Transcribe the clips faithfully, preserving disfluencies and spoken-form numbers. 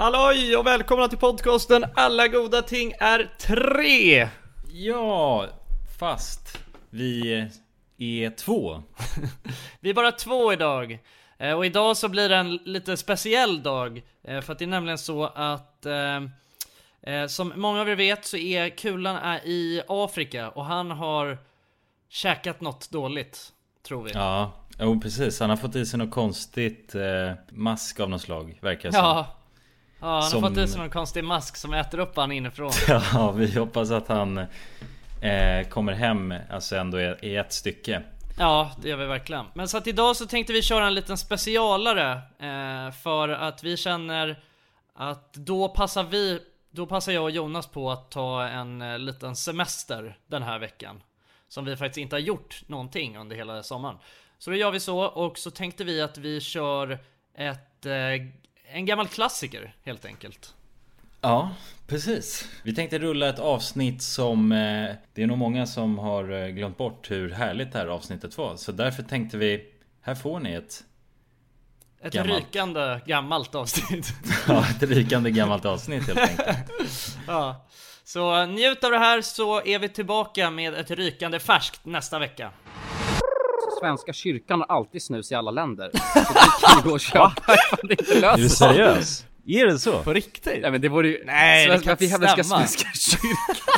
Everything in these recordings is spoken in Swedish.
Halloj och välkomna till podcasten Alla goda ting är tre. Ja, fast vi är två. Vi är bara två idag. Och idag så blir det en lite speciell dag. För att det är nämligen så att eh, som många av er vet så är Kulan är i Afrika. Och han har käkat något dåligt, tror vi. Ja, oh, precis. Han har fått i sig något konstigt eh, mask av något slag, verkar som. Ja. Ja, han som... har fått i sig någon konstig mask som äter upp han inifrån. Ja, vi hoppas att han eh, kommer hem alltså ändå i ett stycke. Ja, det gör vi verkligen. Men så att idag så tänkte vi köra en liten specialare eh, för att vi känner att då passar vi då passar jag och Jonas på att ta en eh, liten semester den här veckan, som vi faktiskt inte har gjort någonting under hela sommaren. Så då gör vi så, och så tänkte vi att vi kör ett eh, en gammal klassiker helt enkelt. Ja, precis. Vi tänkte rulla ett avsnitt som eh, det är nog många som har eh, glömt bort hur härligt det här avsnittet var. Så därför tänkte vi, här får ni ett Ett gammalt... rykande gammalt avsnitt. Ja, ett rykande gammalt avsnitt helt enkelt. Ja. Så njut av det här, så är vi tillbaka med ett rykande färskt nästa vecka. Svenska kyrkan har alltid snus i alla länder. Så det kan ju gå och köpa. Det är inte löst. Är du seriös? Är det så? På riktigt? Nej, men det vore ju... Nej, det kan inte stämma. Svenska kyrkan.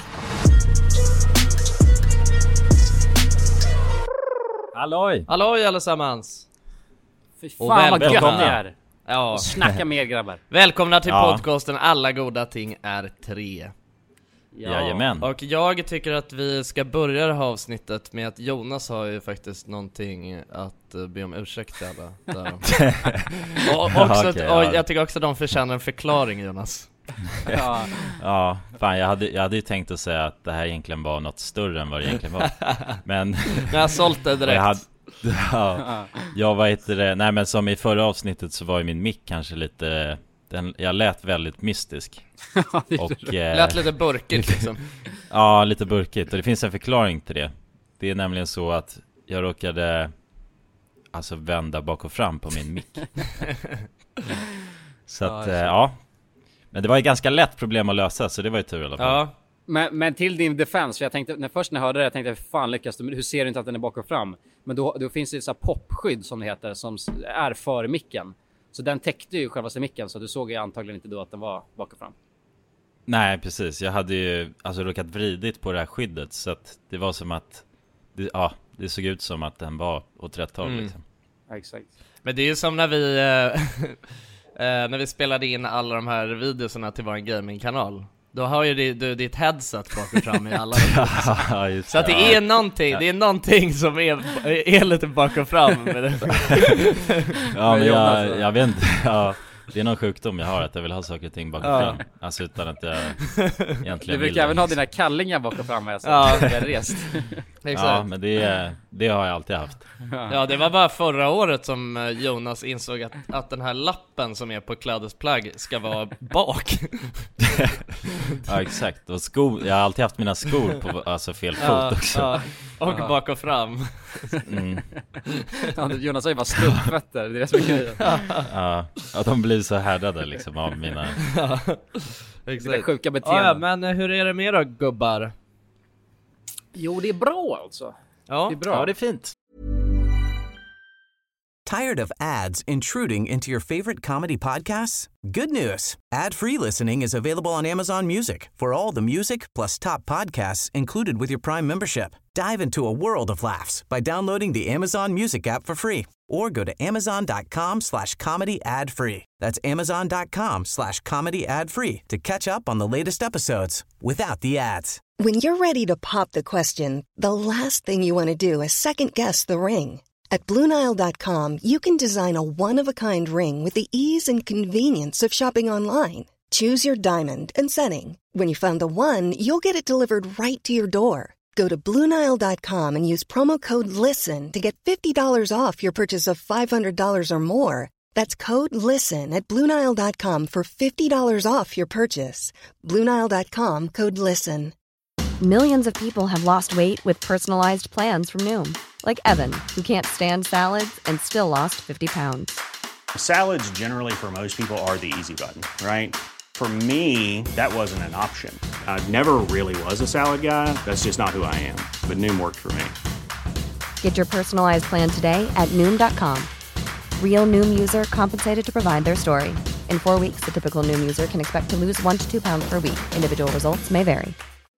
Halloj! Halloj allesammans. Fy Och fan vad gött välkomna. det är. Ja. Snacka mer, grabbar. Välkomna till Ja. podcasten Alla goda ting är tre. Ja. Jajamän. Och jag tycker att vi ska börja det här avsnittet med att Jonas har ju faktiskt någonting att uh, be om ursäkt till alla där. och, också, Okej, och ja. jag tycker också att de förtjänar en förklaring, Jonas. Ja. Ja, fan jag hade, jag hade ju tänkt att säga att det här egentligen var något större än vad det egentligen var. Men Men jag har sålt det direkt. jag hade, ja, jag var inte det. Nej, men som i förra avsnittet så var ju min mick kanske lite den, jag lät väldigt mystisk. Och eh, lät lite burkigt liksom. ja, lite burkigt. Och det finns en förklaring till det. Det är nämligen så att jag råkade alltså vända bak och fram på min mick. Så att, ja, eh, ja. Men det var ju ganska lätt problem att lösa, så det var ju tur i alla fall. Ja. Men, men till din defense, för jag tänkte, när först när jag hörde det, jag tänkte, fan lyckas du, hur ser du inte att den är bak och fram? Men då, då finns det så här popskydd som det heter, som är för micken. Så den täckte ju själva micken, så du såg ju antagligen inte då att den var bak och fram. Nej, precis. Jag hade ju alltså råkat vridit på det här skyddet, så att det var som att det, ja, det såg ut som att den var åt rätt håll Mm. liksom. Ja, exakt. Men det är ju som när vi eh, eh, när vi spelade in alla de här videorna till vår gamingkanal. Då har ju du, du ditt headset bak och fram i alla Ja, just så att det är någonting, det är någonting som är, är lite bak och fram med det. Ja, men jag, jag vet inte, ja, det är någon sjukdom jag har, att jag vill ha saker och ting bak och Ja. fram. Alltså utan att jag egentligen Du vill. brukar även ha dina kallingar bak och fram, alltså. Ja. Jag är rest. Exakt. Ja, men det, det har jag alltid haft. Ja, det var bara förra året som eh, Jonas insåg att, att den här lappen som är på klädesplagg ska vara bak. Ja, exakt. Och skor, jag har alltid haft mina skor på alltså fel fot Ja, också. ja. Och Ja. bak och fram. Mm. Ja, Jonas har ju bara stumpfötter, det är det som är grejen. Ja, att de blir så härdade liksom av mina. Det där sjuka beteendet. Ja, ja, men hur är det med då, gubbar? Jo, det är bra alltså. Ja, Det är bra. Ja, det är fint. Tired of ads intruding into your favorite comedy podcasts? Good news. Ad-free listening is available on Amazon Music for all the music plus top podcasts included with your Prime membership. Dive into a world of laughs by downloading the Amazon Music app for free or go to amazon.com slash comedy ad free. That's amazon.com slash comedy ad free to catch up on the latest episodes without the ads. When you're ready to pop the question, the last thing you want to do is second-guess the ring. At Blue Nile dot com, you can design a one-of-a-kind ring with the ease and convenience of shopping online. Choose your diamond and setting. When you find the one, you'll get it delivered right to your door. Go to Blue Nile dot com and use promo code LISTEN to get fifty dollars off your purchase of five hundred dollars or more. That's code LISTEN at Blue Nile dot com for fifty dollars off your purchase. Blue Nile dot com, code LISTEN. Millions of people have lost weight with personalized plans from Noom. Like Evan, who can't stand salads and still lost fifty pounds. Salads generally for most people are the easy button, right? For me, that wasn't an option. I never really was a salad guy. That's just not who I am. But Noom worked for me. Get your personalized plan today at Noom dot com. Real Noom user compensated to provide their story. In four weeks, the typical Noom user can expect to lose one to two pounds per week. Individual results may vary.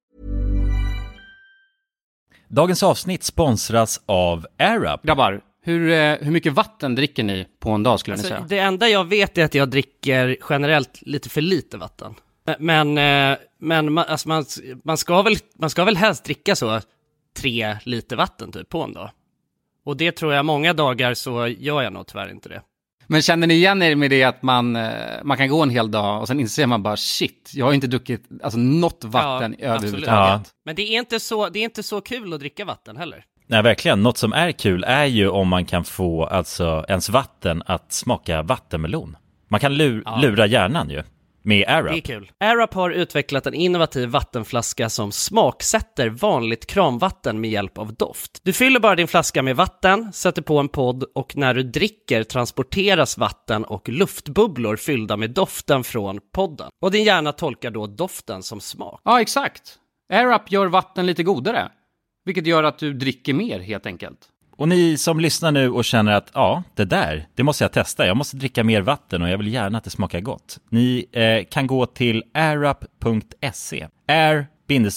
Dagens avsnitt sponsras av AirUp. Grabbar, hur, eh, hur mycket vatten dricker ni på en dag skulle alltså, ni säga? Det enda jag vet är att jag dricker generellt lite för lite vatten. Men, eh, men man, alltså man, man, ska väl, man ska väl helst dricka så tre liter vatten typ på en dag. Och det tror jag många dagar så gör jag nog tyvärr inte det. Men känner ni igen er med det att man, man kan gå en hel dag och sen inser man bara shit, jag har inte druckit alltså, något vatten ja, överhuvudtaget. Ja. Men det är, inte så, det är inte så kul att dricka vatten heller. Nej, verkligen. Något som är kul är ju om man kan få alltså, ens vatten att smaka vattenmelon. Man kan lur, ja. lura hjärnan ju. Med AirUp. Det är kul. AirUp har utvecklat en innovativ vattenflaska som smaksätter vanligt kranvatten med hjälp av doft. Du fyller bara din flaska med vatten, sätter på en podd och när du dricker transporteras vatten och luftbubblor fyllda med doften från podden. Och din hjärna tolkar då doften som smak. Ja, exakt. AirUp gör vatten lite godare, vilket gör att du dricker mer helt enkelt. Och ni som lyssnar nu och känner att ja, det där, det måste jag testa. Jag måste dricka mer vatten och jag vill gärna att det smakar gott. Ni eh, kan gå till airup punkt se. air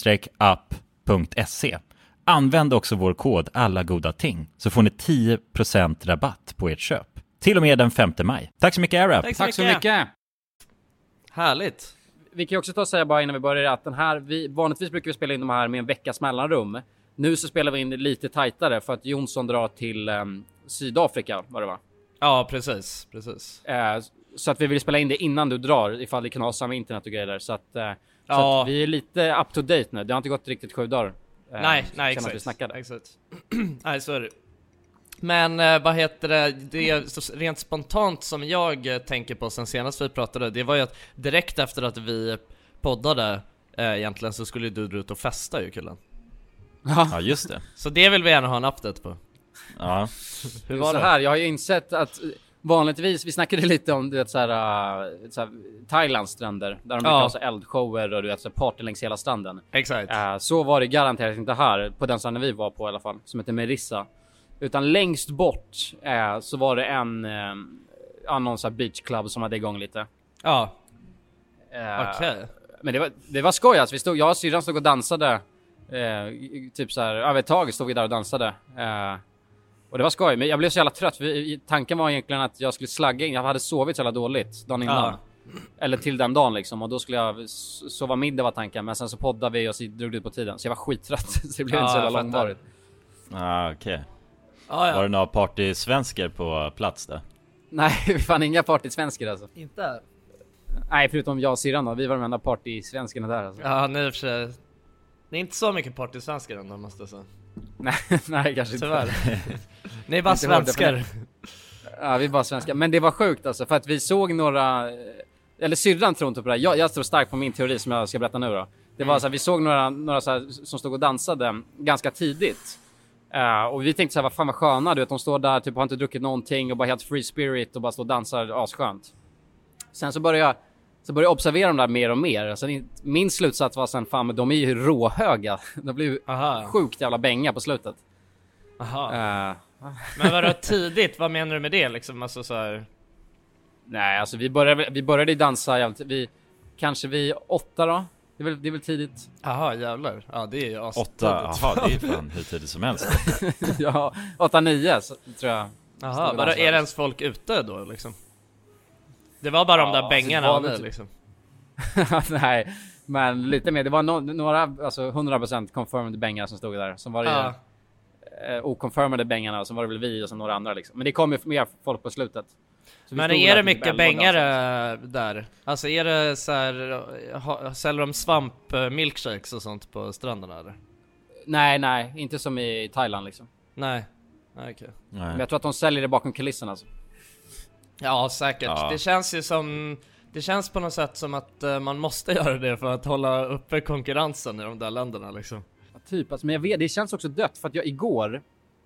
up punkt se. Använd också vår kod alla goda ting så får ni tio procent rabatt på ert köp. Till och med den femte maj. Tack så mycket AirUp. Tack så, Tack mycket. så mycket. Härligt. Vi kan ju också ta och säga bara innan vi börjar att den här, vi, vanligtvis brukar vi spela in de här med en veckas mellanrum. Nu så spelar vi in lite tajtare för att Jonsson drar till um, Sydafrika, var det va? Ja, precis, precis. Uh, så att vi vill spela in det innan du drar, ifall det kan ha samma internet och grejer där. Så att, uh, ja. så att vi är lite up to date nu. Det har inte gått riktigt sju dagar. Uh, nej, nej, exakt. Vi snackade. exakt. Nej, så är det. Men uh, vad heter det? Det är så rent spontant som jag uh, tänker på sen senast vi pratade. Det var ju att direkt efter att vi poddade uh, egentligen så skulle du dra ut och festa ju, killen. Ja, just det. Så det vill vi gärna ha en update på. Ja. Hur var det? Så här, jag har ju insett att vanligtvis, vi snackade lite om du vet, så här, uh, så här, Thailands stränder där de brukar ja. ha så eldshower och du vet, så party längs hela stranden. Exakt. Uh, så var det garanterat inte här, på den stranden vi var på i alla fall, som heter Merissa. Utan längst bort uh, så var det en uh, annan så här beach club som hade igång lite. Ja. Uh, Okej. Okay. Men det var, det var skoj alltså. Vi stod, jag och syrran stod och dansade. Eh, typ så här, över ett tag stod vi där och dansade. Eh, och det var skoj. Men jag blev så jävla trött. För tanken var egentligen att jag skulle slagga in. Jag hade sovit så jävla dåligt dagen innan. Ja. Eller till den dagen liksom. Och då skulle jag sova middag var tanken. Men sen så poddade vi och så drog det ut på tiden. Så jag var skittrött. Så det blev ja, inte så jävla långvarigt. Ah, okej. Okay. Ah, ja. Var det några partysvenskar på plats där? Nej, vi fann inga partysvenskar alltså. Inte? Nej, förutom jag och syrran då. Vi var de enda partysvenskarna där alltså. Ja, nej, för sig. Det är inte så mycket partysvenskar ändå, måste jag säga. Nej, nej, kanske inte. Tyvärr. Ni är bara svenskar. Ja, vi är bara svenskar. Men det var sjukt alltså, för att vi såg några... Eller syrran tror inte på det här. Jag, jag står starkt på min teori som jag ska berätta nu då. Det var mm. så här, vi såg några, några så här, som stod och dansade ganska tidigt. Uh, och vi tänkte så här, vad fan vad sköna, du vet, de står där, typ har inte druckit någonting och bara helt free spirit och bara står och dansar asskönt. Sen så började jag Så började jag observera dem där mer och mer. Alltså, min slutsats var sen, fan, men de är ju råhöga. De blir ju Aha. sjukt jävla bänga på slutet. Aha. Uh, men var det tidigt? Vad menar du med det liksom? Alltså, så här... Nej, alltså vi började, vi började dansa jävligt. Vi, kanske vi åtta då? Det är väl, det är väl tidigt. Jaha, jävlar. Ja, det är ju as- åtta, jaha, det är ju fan hur tidigt som helst. Ja, åtta, nio så, tror jag. Jaha, men är det ens folk ute då liksom? Det var bara ja, de där bängarna alltså, nu, liksom. Nej, men lite mer. Det var no- några, alltså hundra procent confirmed bängar som stod där. Som var det ja. eh, oconfirmade bängarna, som var det väl vi och som några andra liksom. Men det kom ju mer folk på slutet. Men är det mycket bängare där? Alltså är det så här, ha, säljer de svamp milkshakes och sånt på stränderna eller? Nej, nej, inte som i Thailand liksom. Nej, okej. Okay. Men jag tror att de säljer det bakom kulisserna alltså. Ja, säkert. Ja. Det känns ju som... Det känns på något sätt som att uh, man måste göra det för att hålla uppe konkurrensen i de där länderna liksom. Ja, typ, alltså, men jag vet, det känns också dött för att jag igår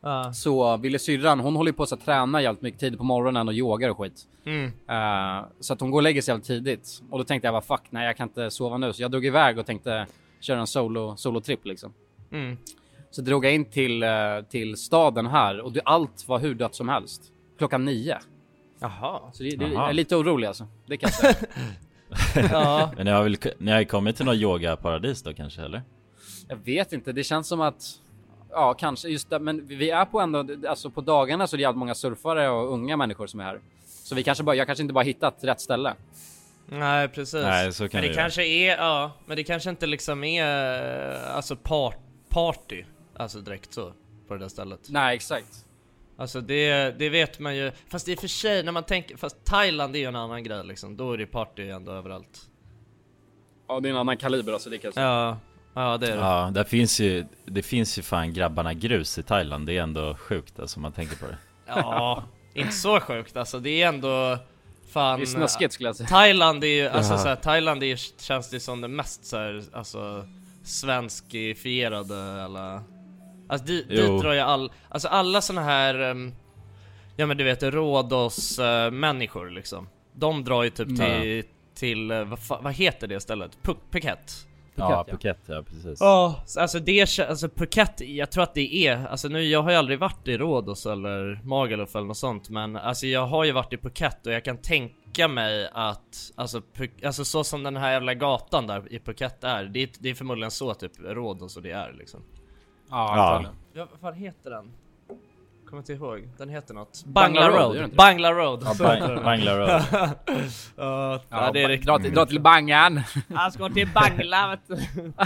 Ah. Så ville syrran, hon håller ju på att träna jävligt mycket tid på morgonen och yogar och skit. Mm. Uh, så att hon går och lägger sig jävligt tidigt. Och då tänkte jag bara fuck, nej jag kan inte sova nu. Så jag drog iväg och tänkte köra en solo, solo-trip liksom. Mm. Så drog jag in till, uh, till staden här och det, allt var hur dött som helst. Klockan nio. Jaha. Så det, det, jag är lite orolig alltså. Det kan jag säga. Ja. Men ni har väl ni har kommit till någon yogaparadis då kanske, eller? Jag vet inte, det känns som att ja, kanske just det, men vi är på ändå, alltså på dagarna så är det jävligt många surfare och unga människor som är här. Så vi kanske bara, jag kanske inte bara hittat rätt ställe. Nej, precis. Nej, så kan men det det kanske är, ja, men det kanske inte liksom är alltså part, party, alltså direkt så på det där stället. Nej, exakt. Alltså det, det vet man ju, fast det är för sig när man tänker, fast Thailand är ju en annan grej liksom, då är det party ändå överallt. Ja, det är en annan kaliber alltså, det kan jag säga. Ja. Ja, det är det. Ja, där finns ju, det finns ju fan grabbarna grus i Thailand. Det är ändå sjukt alltså, man tänker på det. Ja, inte så sjukt alltså. Det är ändå fan, det är snuskigt skulle jag säga. Thailand är ju, alltså så här, Thailand är ju, känns det som det mest så här, alltså svenskifierade alla. Alltså dit, dit drar jag all, alltså alla såna här um, ja men du vet Rhodos uh, människor liksom. De drar ju typ till mm. till uh, vad, fa- vad heter det stället? Phuket. Ja, Phuket, ja precis. Ja, oh, alltså det, alltså Phuket, jag tror att det är, alltså nu, jag har ju aldrig varit i Rhodos eller Magaluf eller något sånt, men alltså jag har ju varit i Phuket och jag kan tänka mig att, alltså, Phuket, alltså så som den här jävla gatan där i Phuket är, det är, det är förmodligen så typ Rhodos och det är liksom. Ja, ja. Ja, vad fan heter den? Kommer inte ihåg, den heter något Bangla, Bangla Road, Road, Bangla Road. Ja, bang, Bangla Road. uh, ja, ja, det är riktigt. Dra till, dra till Bangan. Jag ska till Bangla, vet du.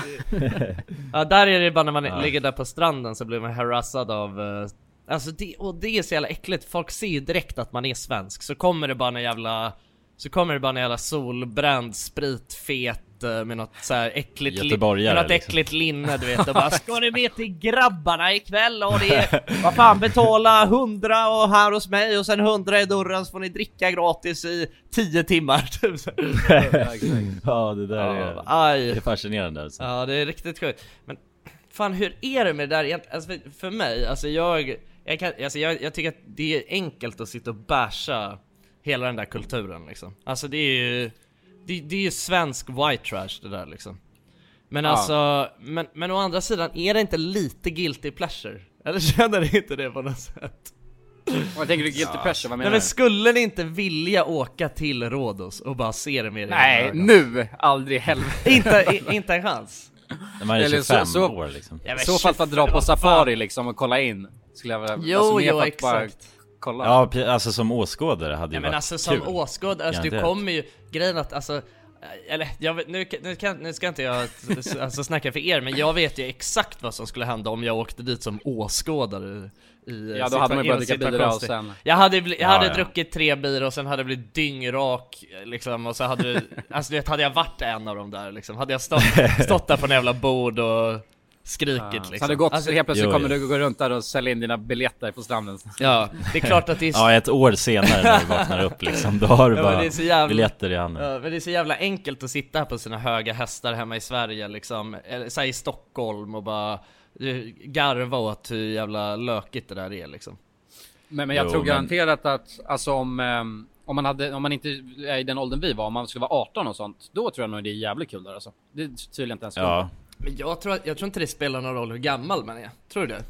Ja, där är det bara när man ja. ligger där på stranden så blir man harassad av uh, alltså det, och det är så jävla äckligt. Folk ser ju direkt att man är svensk. Så kommer det bara en jävla Så kommer det bara en jävla solbränd spritfet med något så här äckligt li- med något äckligt liksom. Linne, du vet, och bara ska du med till grabbarna ikväll och det är, vad fan, betala hundra och här hos mig och sen hundra i dörren så får ni dricka gratis i tio timmar typ. Ja, det där är, aj. Det är fascinerande alltså. Ja, det är riktigt sjukt. Men fan, hur är det med det där egentligen? Alltså, för, för mig, alltså jag jag, kan, alltså jag jag tycker att det är enkelt att sitta och bärsa hela den där kulturen liksom. Alltså det är ju Det, det är ju svensk white trash det där liksom. Men ja. alltså men, men å andra sidan, är det inte lite guilty pleasure? Eller känner ni inte det på något sätt? Vad tänker du guilty ja. pleasure? Vad menar Nej, men skulle ni inte vilja åka till Rhodos och bara se det med Nej, nu! Aldrig heller. inte, inte en chans. När man är tjugofem så, så, år liksom. I så fall för att dra på safari liksom och kolla in. Skulle jag vilja, jo, alltså, jo, exakt. Kolla. Ja, alltså som åskådare hade ju ja, men varit alltså som kul. åskådare, alltså, du kommer ju grejen att alltså, eller jag vet, nu, nu, kan, nu ska inte jag alltså, snacka för er, men jag vet ju exakt vad som skulle hända om jag åkte dit som åskådare i, ja, då hade man ju börjat dricka bira och sen jag hade, jag ja, hade ja. druckit tre bira och sen hade jag blivit dyngrak liksom, och så hade alltså du vet, hade jag varit en av dem där liksom, hade jag stått, stått där på en jävla bord och skrikit ja. liksom. Så hade det gått, alltså, helt plötsligt jo, kommer jo. du gå runt där och sälja in dina biljetter på stranden. Ja, det är klart att det är ja, ett år senare när du vaknar upp liksom, då har du ja, bara jävla, biljetter i handen. Ja, men det är så jävla enkelt att sitta här på sina höga hästar hemma i Sverige liksom, eller så här i Stockholm och bara garva åt hur jävla lökigt det där är liksom. Men, men jag jo, tror men... garanterat att alltså om um, om man hade om man inte är i den åldern vi var, om man skulle vara arton och sånt, då tror jag nog det är jävligt kul där alltså. Det tydligen inte ens. Ja. Men jag tror, jag tror inte det spelar någon roll hur gammal man är. Tror du det?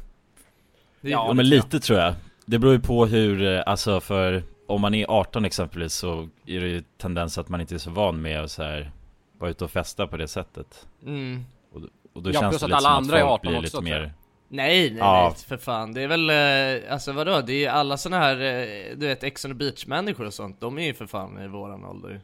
det ja, men lite jag. tror jag. Det beror ju på hur, alltså för om man är arton exempelvis så är det ju tendens att man inte är så van med att så här vara ute och festa på det sättet. Mm. Och, och då ja, känns det lite alla som andra att folk är blir arton lite också, mer... Nej, nej, ja. nej, för fan. Det är väl, eh, alltså vadå? Det är ju alla såna här, eh, du vet, Ex on the Beach-människor och sånt. De är ju för fan i våran ålder.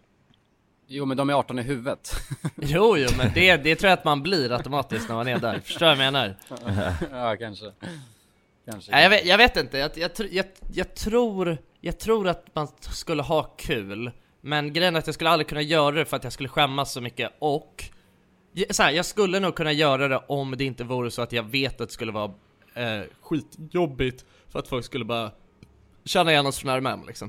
Jo, men de är arton i huvudet. jo, jo, men det, det tror jag att man blir automatiskt när man är där. Förstår jag vad jag menar? ja, kanske. kanske. Ja, jag, vet, jag vet inte. Jag, jag, jag, jag, tror, jag tror att man skulle ha kul. Men grejen är att jag skulle aldrig kunna göra det för att jag skulle skämmas så mycket. Och så här, jag skulle nog kunna göra det om det inte vore så att jag vet att det skulle vara eh, skitjobbigt. För att folk skulle bara känna igen oss från närmare liksom.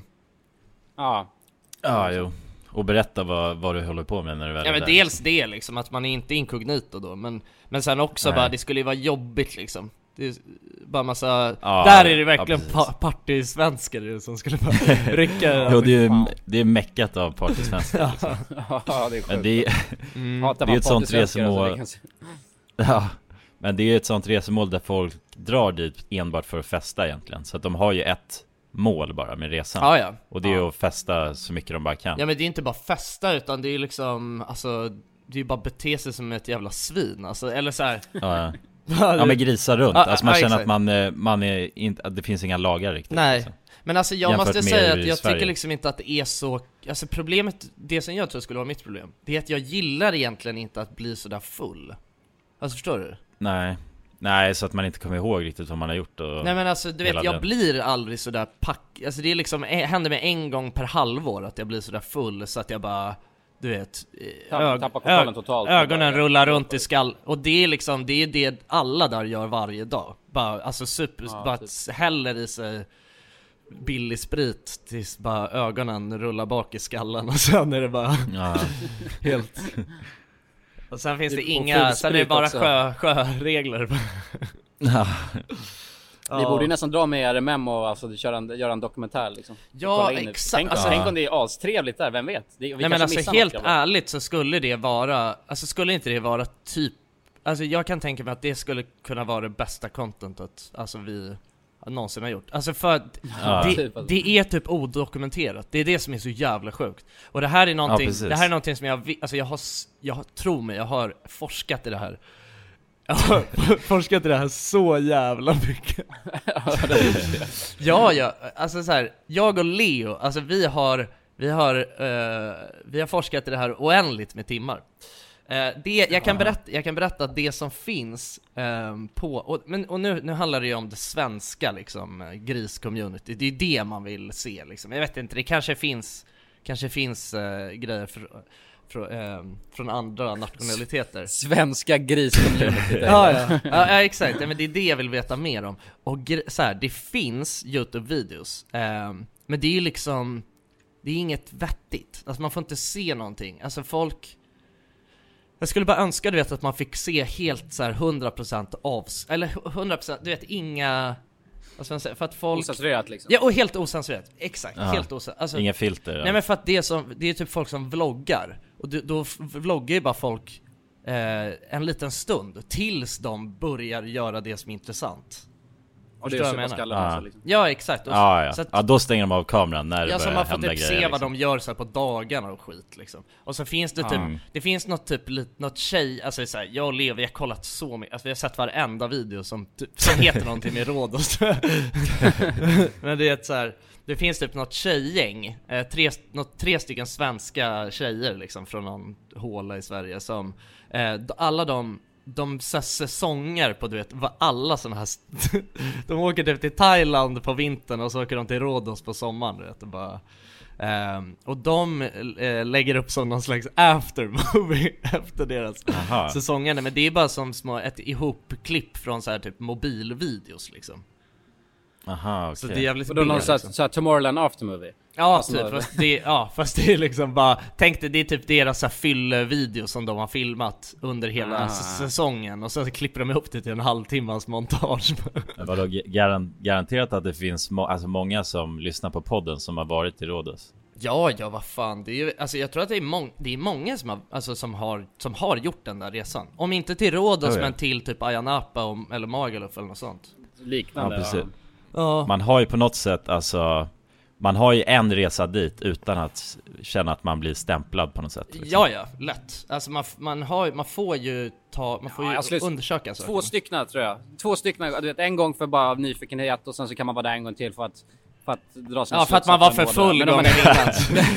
Ja. Ja, jo. Och berätta vad, vad du håller på med när du väl ja, är men där. Dels det liksom, att man är inte inkognito då. Men, men sen också Nej. bara, det skulle ju vara jobbigt liksom. Det är bara massa, ja, där är det verkligen ja, pa- partysvenskar som skulle bara rycka. Jo, det är ju det är meckat av partysvenskar. Ja. Liksom. Ja, det är sjukt. Men det är, Mm. det är ett sånt resemål. Alltså, Ja, men det är ett sånt resemål där folk drar dit enbart för att festa egentligen. Så att de har ju ett mål bara med resan. Ja, ja. Och det är ja. att festa så mycket de bara kan. Ja, men det är inte bara festa, utan det är liksom, alltså, det är ju bara bete sig som ett jävla svin, alltså, eller så här. Ja, ja. Ja, men grisa runt. Ja, alltså man ja, känner exakt. att man, man är inte, att det finns inga lagar riktigt. Nej, liksom. men alltså jag Jämfört måste med säga i att jag Sverige. tycker liksom inte att det är så. Alltså problemet, det som jag tror skulle vara mitt problem, det är att jag gillar egentligen inte att bli så där full. Alltså förstår du? Nej. Nej, så att man inte kommer ihåg riktigt vad man har gjort och Nej, men alltså du vet, hela jag den. blir aldrig så där pack. Alltså det är liksom, eh, händer mig en gång per halvår att jag blir så där full så att jag bara, du vet, Tapp- ög- tappar kontrollen ög- totalt. ögonen Bara- rullar runt i skall. Och det är liksom, det är det alla där gör varje dag. Bara, alltså super, Ja, bara typ. häller i sig billig sprit tills bara ögonen rullar bak i skallen. Och sen är det bara Ja. helt. Och sen finns det Och inga, full sen är det sprit bara också. sjö, sjöregler. Ja. Ni borde ju nästan dra med R M M och alltså, köra en, göra en dokumentär liksom. Ja, Kolla in det. exakt. Tänk, Alltså- tänk om det är astrevligt där, vem vet? Det, vi Nej, men kanske alltså missar helt något, grabbar. ärligt så skulle det vara, alltså skulle inte det vara typ, alltså jag kan tänka mig att det skulle kunna vara det bästa contentet, alltså vi någonsin har gjort. Alltså för att Ja. det, Typ, alltså. det är typ odokumenterat. Det är det som är så jävla sjukt. Och det här är någonting, precis. det här är någonting som jag vi- alltså jag har s- jag har, tro mig, jag har forskat i det här. Jag har forskat i det här så jävla mycket. Ja, ja, alltså så här, jag och Leo, alltså vi har vi har eh, vi har forskat i det här oändligt med timmar. Eh, det jag kan berätta jag kan berätta att det som finns eh, på och men och nu nu handlar det ju om det svenska liksom eh, gris-community. Det är det man vill se liksom. Jag vet inte, det kanske finns kanske finns eh, grejer för, för, eh, från andra nationaliteter. Svenska gris-community. Ja, ja. ja, ja, exakt. Ja, men det är det jag vill veta mer om. Och gre- så här, det finns YouTube-videos. ehm, men det är ju liksom, det är inget vettigt. Alltså man får inte se någonting. Alltså folk, jag skulle bara önska, du vet, att man fick se helt så här hundra procent av, eller hundra procent, du vet, inga, vad ska man säga, för att folk, Ocensurerat liksom. ja, och helt ocensurerat. Exakt, Ja. helt ocensurerat. Alltså, Inga filter. nej, men för att det är som, det är typ folk som vloggar. Och då, då f- vloggar ju bara folk eh, en liten stund tills de börjar göra det som är intressant. Och det Förstår är jag så menar? skallen Ja. alltså, liksom. Ja, exakt. Och, Ja, ja. så att, Ja, då stänger de av kameran när det ja, så börjar man får hända typ grejer. se vad liksom. de gör så här på dagarna och skit liksom. Och så finns det typ, Mm. det finns något typ, lit- något tjej, alltså så här, jag och Leo, vi har kollat så mycket, alltså vi har sett varenda video som, typ, som heter någonting med råd och så. Men det är ett så här, det finns typ något tjejgäng, eh, tre, något, tre stycken svenska tjejer liksom från någon håla i Sverige som, eh, alla de de så här säsonger på, du vet, vad alla såna här de åker typ till Thailand på vintern och så åker de till Rhodos på sommaren, du vet, och bara ehm, och de eh, lägger upp som någon slags aftermovie efter deras Aha. säsonger, men det är bara som små, ett ihopklipp från så här typ mobilvideos liksom. Aha, okej. Så det är jävligt Och då någon billigt, så här, liksom. så här Tomorrowland aftermovie. Ja, Alltså, typ, vad- fast det, ja, fast det är liksom bara, tänk dig, det är typ deras så här fyllvideo som de har filmat under hela Ah. s- säsongen, och så klipper de ihop det till en halvtimmas montage. Men vadå, garan- garanterat att det finns må- alltså många som lyssnar på podden som har varit i Rhodos. Ja, ja, vad fan, det är ju, alltså jag tror att det är, mång, det är många som har, alltså, som, har, som har gjort den där resan. Om inte till Rhodos, Oh, ja. men till typ Ayia Napa och, eller Magaluf eller något sånt. Liknande. Ja, precis. Ja. Man har ju på något sätt, alltså, man har ju en resa dit utan att känna att man blir stämplad på något sätt. Liksom. Ja, ja, lätt. Alltså man, f- man, har, man får ju ta, man får Ja, ju jag skulle- undersöka saker. Två stycken tror jag. Två stycken, du vet, en gång för bara nyfikenhet och sen så kan man vara där en gång till för att för att dra sina Ja, för att man var för slutsatser full båda. Men om gången man-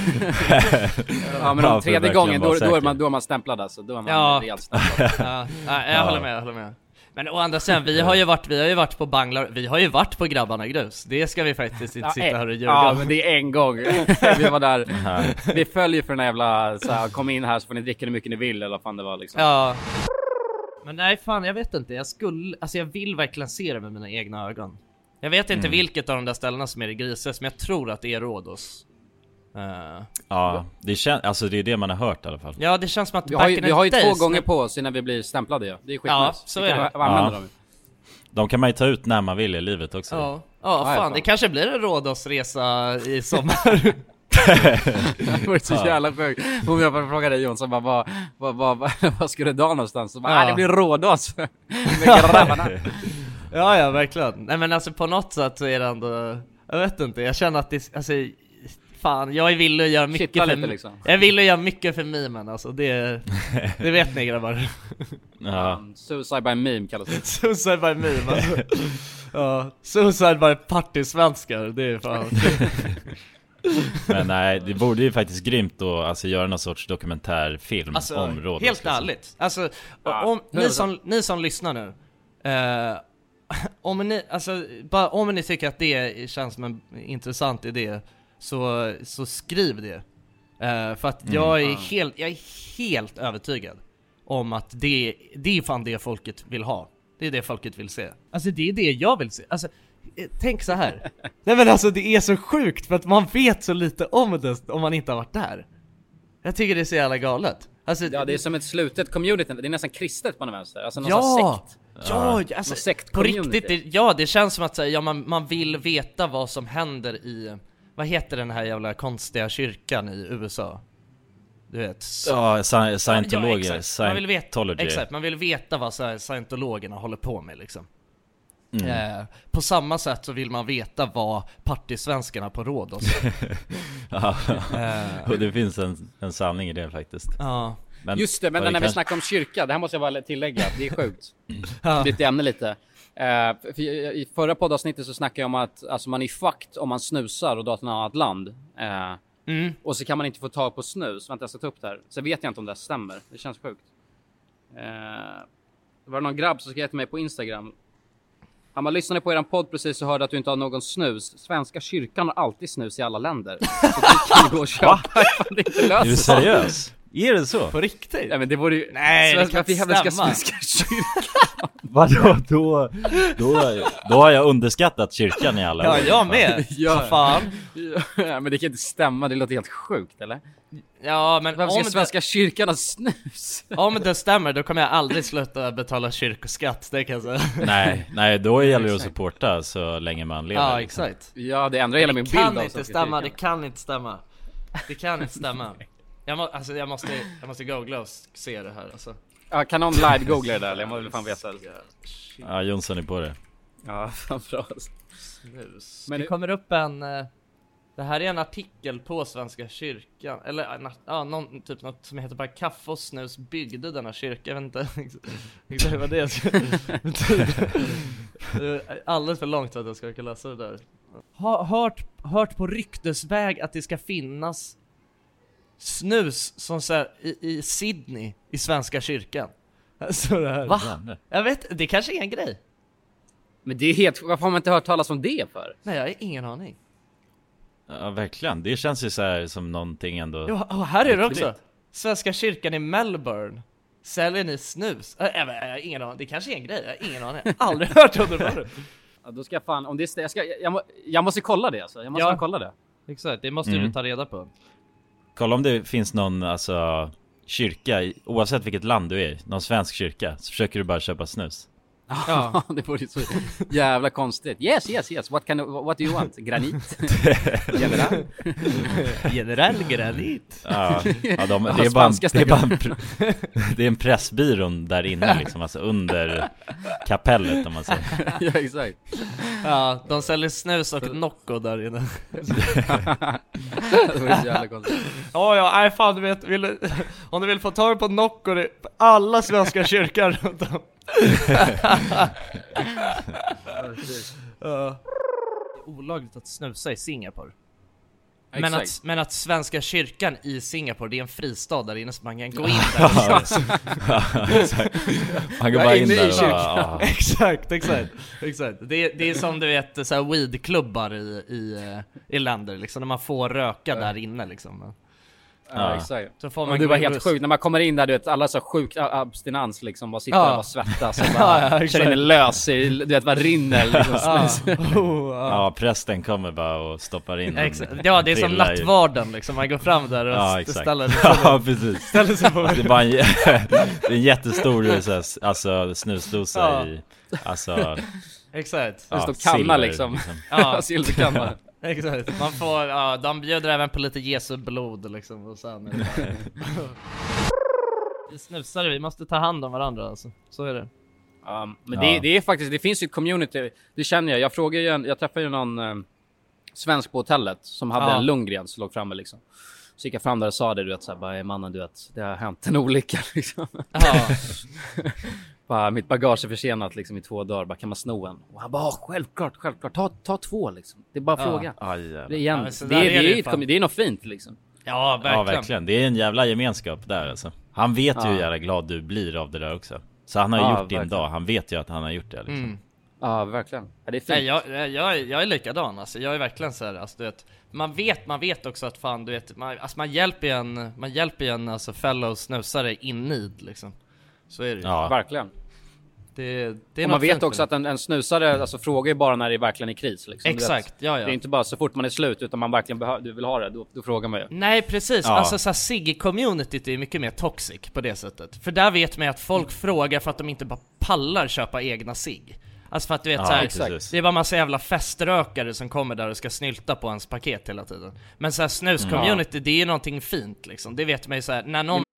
innan. Ja, men Ja, om för tredje att verkligen gången då, vara då, är säker. man, då är man stämplad alltså. Då är man Ja. rejält stämplad. Ja, ja, jag Ja. håller med, jag håller med. Men å andra sidan, vi har ju varit, vi har ju varit på Banglar, vi har ju varit på Grabbarna Grus. Det ska vi faktiskt inte sitta här och ljuga Ja, om. men det är en gång. Vi var där. Vi följer för den jävla så här, kom in här så får ni dricka hur mycket ni vill eller vad fan det var liksom. Ja. Men nej, fan, jag vet inte. Jag skulle, alltså jag vill verkligen se det med mina egna ögon. Jag vet inte Mm. vilket av de där ställena som är det grises, men jag tror att det är Rhodos. Uh, Ja, det kän- alltså det är det man har hört i alla fall. ja, det känns som att Vi har ju, back in vi the har ju två days, gånger när- på oss innan vi blir stämplade ju. Det är skitnice. Ja, så Vi är kan det. använda Ja. dem. De kan man ju ta ut när man vill i livet också. Ja, ja fan, fan. det kanske blir en Rhodosresa i sommar. Det var så jävla sjukt. Om jag bara frågade dig Jonsson, bara, vad, vad, vad, vad, vad ska du dra någonstans? Så bara, Ja. ah, det blir Rhodos. Med grabbarna. Ja, ja, verkligen. Nej, men alltså på något sätt så är det ändå, jag vet inte, jag känner att det, alltså, fan, jag vill att göra mycket Kittla för, lite, liksom. jag vill att göra mycket för memen, alltså, det, det vet ni grabbar. Ja. Um, suicide by meme kallas det. Suicide by meme, alltså. Ja, suicide by partysvenskar, det är fan. Men nej, det borde ju faktiskt grymt då, alltså göra någon sorts dokumentärfilm Alltså, om Rhodos. helt liksom. ärligt. Alltså, Ja, om, ni, hundra som, ni som lyssnar nu, eh, om ni, alltså, bara, om ni tycker att det känns som en intressant idé, så, så skriv det. Eh, för att jag är helt, jag är helt övertygad om att det, det är fan det folket vill ha. Det är det folket vill se. Alltså det är det jag vill se. Alltså, eh, tänk så här. Nej men alltså det är så sjukt för att man vet så lite om det om man inte har varit där. Jag tycker det är så jävla galet. Alltså, Ja, det är som ett slutet community. Det är nästan kristet på den vänster. Alltså någon ja, sån sekt. ja, alltså, Någon sekt på community. riktigt, det, ja det känns som att så här, ja, man, man vill veta vad som händer i, vad heter den här jävla konstiga kyrkan i U S A? Du vet. Ja, sci- scientologer, ja, exakt. Man vill veta, Scientology. exakt, man vill veta vad så här, scientologerna håller på med liksom. Mm. Eh, på samma sätt så vill man veta vad partysvenskarna på Rhodos. Ja, eh, och det finns en, en sanning i det faktiskt. ja. Men, Just det, men ja, när vi kanske- snackar om kyrka, det här måste jag bara tillägga, det är sjukt. Ja. Bytte ämne lite. Uh, för i förra poddavsnittet så snackade jag om att alltså, man är fucked om man snusar och drar till ett annat land. Uh, Mm. och så kan man inte få tag på snus. Vänta, jag ska ta upp det här. Så vet jag inte om det här stämmer. Det känns sjukt. Uh, det var någon grabb som skrev till mig på Instagram. Han bara, lyssnade på eran podd precis och hörde att du inte har någon snus. Svenska kyrkan har alltid snus i alla länder. Så du kan ju gå och köpa ifall det inte löser Är du sig. seriös? Är det så? På riktigt? Nej men det vore ju... Nej, det kan varför inte jävlar ska stämma. svenska kyrkan? Vadå? Då, då, då har jag underskattat kyrkan i alla Ja, år. jag med. Ja. Så fan. Ja, men det kan inte stämma, det låter helt sjukt, eller? Ja, men Varför ska om det, svenska kyrkan ha snus? om det stämmer, då kommer jag aldrig sluta betala kyrkoskatt, det kan jag säga. Nej, nej, då gäller det att supporta så länge man lever. Ja, liksom. exakt. Ja, det ändrar hela min Det bild kan av inte svenska stämma, det kyrkan. kan inte stämma. Det kan inte stämma. Jag, må, alltså, jag måste, jag måste googla och se det här alltså. Ja, kan någon live googla det där, eller? Jag vill fan veta. Ja, Jonsson är på det. Ja, fan bra. Snus. Men det det- kommer upp en, eh, det här är en artikel på Svenska kyrkan, eller en, ja, någon, typ något som heter bara kaffe och snus byggde denna kyrka, jag vet inte exakt vad det är. Det är alldeles för långt för att jag ska kunna läsa det där. Ha, hört, hört på ryktesväg att det ska finnas snus som så här, i, i Sydney i Svenska kyrkan. Så det här. Va? Jag vet, det kanske är en grej. Men det är helt... Varför har man inte hört talas om det för? Nej, jag har ingen aning. Ja, verkligen. Det känns ju så här som någonting ändå... Jo, och här är det också. Äckligt. Svenska kyrkan i Melbourne. Säljer ni snus? Äh, jag, jag har ingen aning. Det kanske är en grej. Jag har ingen aning. Jag har aldrig hört om det förut. Ja, då ska jag fan... Om det är... Jag, ska, jag, må, jag måste kolla det alltså. Jag måste Ja. fan kolla det. Exakt, det måste Mm. du ta reda på. Kolla om det finns någon, alltså, kyrka, i- oavsett vilket land du är i, någon svensk kyrka, så försöker du bara köpa snus. Ja, det vore så jävla konstigt. Yes, yes, yes. What kind of, what do you want? Granit? General? Generell granit. Ja, ja de, det, Ja, är bara en, spanska det, är bara en, pr- det är en pressbyrån där inne liksom, alltså under kapellet om man säger. Ja, exakt. Ja, de säljer snus och Nocco där inne. Det vore så jävla konstigt. Ja, ja, nej fan du vet, vill, du- om du vill få tag på Nocco, det är på alla svenska kyrkor runt om. Ja. Det är olagligt att snusa i Singapore. Men Exakt. att, men att Svenska kyrkan i Singapore, det är en fristad där inne så man kan gå in där. Ja, exakt. Man går Jag är bara in inne i där och kyrkan. ja. Exakt, exakt, exakt. Det är, det är som du vet så här weedklubbar i, i, eh, i länder liksom, när man får röka där inne liksom. Ja, exakt. Så får och man det var helt grus. sjukt när man kommer in där, du vet, alla så sjuk abstinens liksom, bara sitter Ja. där och bara svettas och bara Ja, ja, kör in en lös i, du vet, vad rinner liksom. Ja. Oh, ja. Ja, prästen kommer bara och stoppar in en Exakt. Ja, det är som prilla i- nattvarden liksom. Man går fram där och Ja, st- exakt. ställer sig Ja, precis. ställer sig på. Det är bara en, det är en jättestor så här, alltså, snusdosa Ja. i, alltså, Exakt. Det ja, står kanna silver, liksom. Ja. Silverkanna. Exakt. Man får, ja, de bjuder även på lite Jesu blod liksom. Och sen är det bara... Vi snusare, vi måste ta hand om varandra alltså. Så är det. Um, men Ja. det, det är faktiskt, det finns ju ett community, det känner jag. Jag frågar ju en, jag träffade ju någon eh, svensk på hotellet som hade Ja. en Lundgren som låg framme liksom. Så gick jag fram där och sa det, du vet, så här, bara, mannen, du vet, det har hänt en olycka liksom. Ja. Bara, mitt bagage är försenat liksom i två dagar, bara, kan man sno en? Och han bara, ah, självklart, självklart, ta, ta två liksom. Det är bara Ja. fråga. aj, jävlar. Det är, igen. Ja, men så det, där är, är det, det är, ju ett, fan. det är något fint liksom. Ja, verkligen. Ja, verkligen. Det är en jävla gemenskap där alltså. Han vet ju Ja. hur jävla glad du blir av det där också. Så han har ju Ja, gjort din verkligen. dag. Han vet ju att han har gjort det liksom. Mm. Ja, verkligen. Ja, det är fint. Nej, jag, jag, jag är likadan alltså. Jag är verkligen så här, alltså, du vet, man vet, man vet också att fan, du vet, man, alltså, man hjälper ju en, man hjälper ju en alltså, fellow snusare in need liksom. Så är det ju. Ja. Verkligen. Det, det är Och man något vet fint också med att en, en snusare alltså, frågar ju bara när det är verkligen i kris liksom. Du Exakt, vet, ja, ja. Det är inte bara så fort man är slut, utan man verkligen behöver, du vill ha det, då, då frågar man ju. Nej, precis. Ja. Alltså så här, Sigge-communityt är mycket mer toxic på det sättet. För där vet man ju att folk frågar för att de inte bara pallar köpa egna cigg. Alltså för att du vet Ja, så här, precis. det är bara massa jävla feströkare som kommer där och ska snylta på ens paket hela tiden. Men så här, snus-community, det är ju någonting fint liksom. Det vet man ju så här, när någon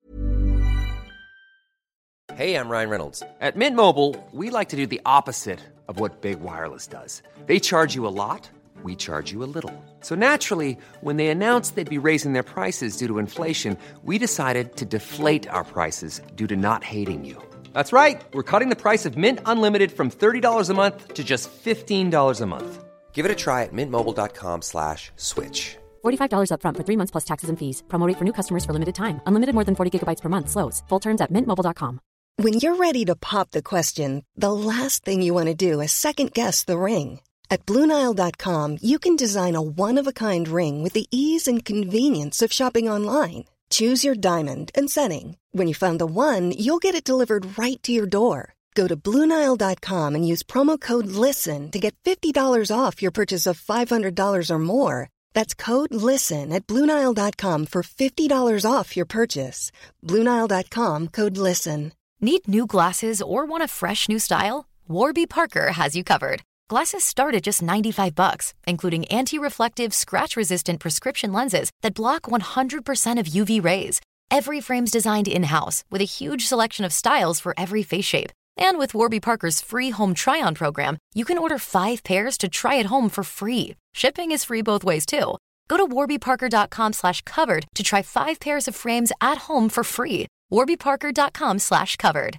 Hey, I'm Ryan Reynolds. At Mint Mobile, we like to do the opposite of what Big Wireless does. They charge you a lot, we charge you a little. So naturally, when they announced they'd be raising their prices due to inflation, we decided to deflate our prices due to not hating you. That's right. We're cutting the price of Mint Unlimited from thirty dollars a month to just fifteen dollars a month. Give it a try at mintmobile.com slash switch. forty-five dollars up front for three months plus taxes and fees. Promo rate for new customers for limited time. Unlimited more than forty gigabytes per month. Slows full terms at mint mobile dot com. When you're ready to pop the question, the last thing you want to do is second-guess the ring. At Blue Nile dot com, you can design a one-of-a-kind ring with the ease and convenience of shopping online. Choose your diamond and setting. When you find the one, you'll get it delivered right to your door. Go to Blue Nile dot com and use promo code LISTEN to get fifty dollars off your purchase of five hundred dollars or more. That's code LISTEN at Blue Nile dot com for fifty dollars off your purchase. Blue Nile dot com, code LISTEN. Need new glasses or want a fresh new style? Warby Parker has you covered. Glasses start at just ninety-five bucks, including anti-reflective, scratch-resistant prescription lenses that block one hundred percent of U V rays. Every frame's designed in-house with a huge selection of styles for every face shape. And with Warby Parker's free home try-on program, you can order five pairs to try at home for free. Shipping is free both ways, too. Go to warby parker dot com slash covered to try five pairs of frames at home for free. warby parker dot com slash covered.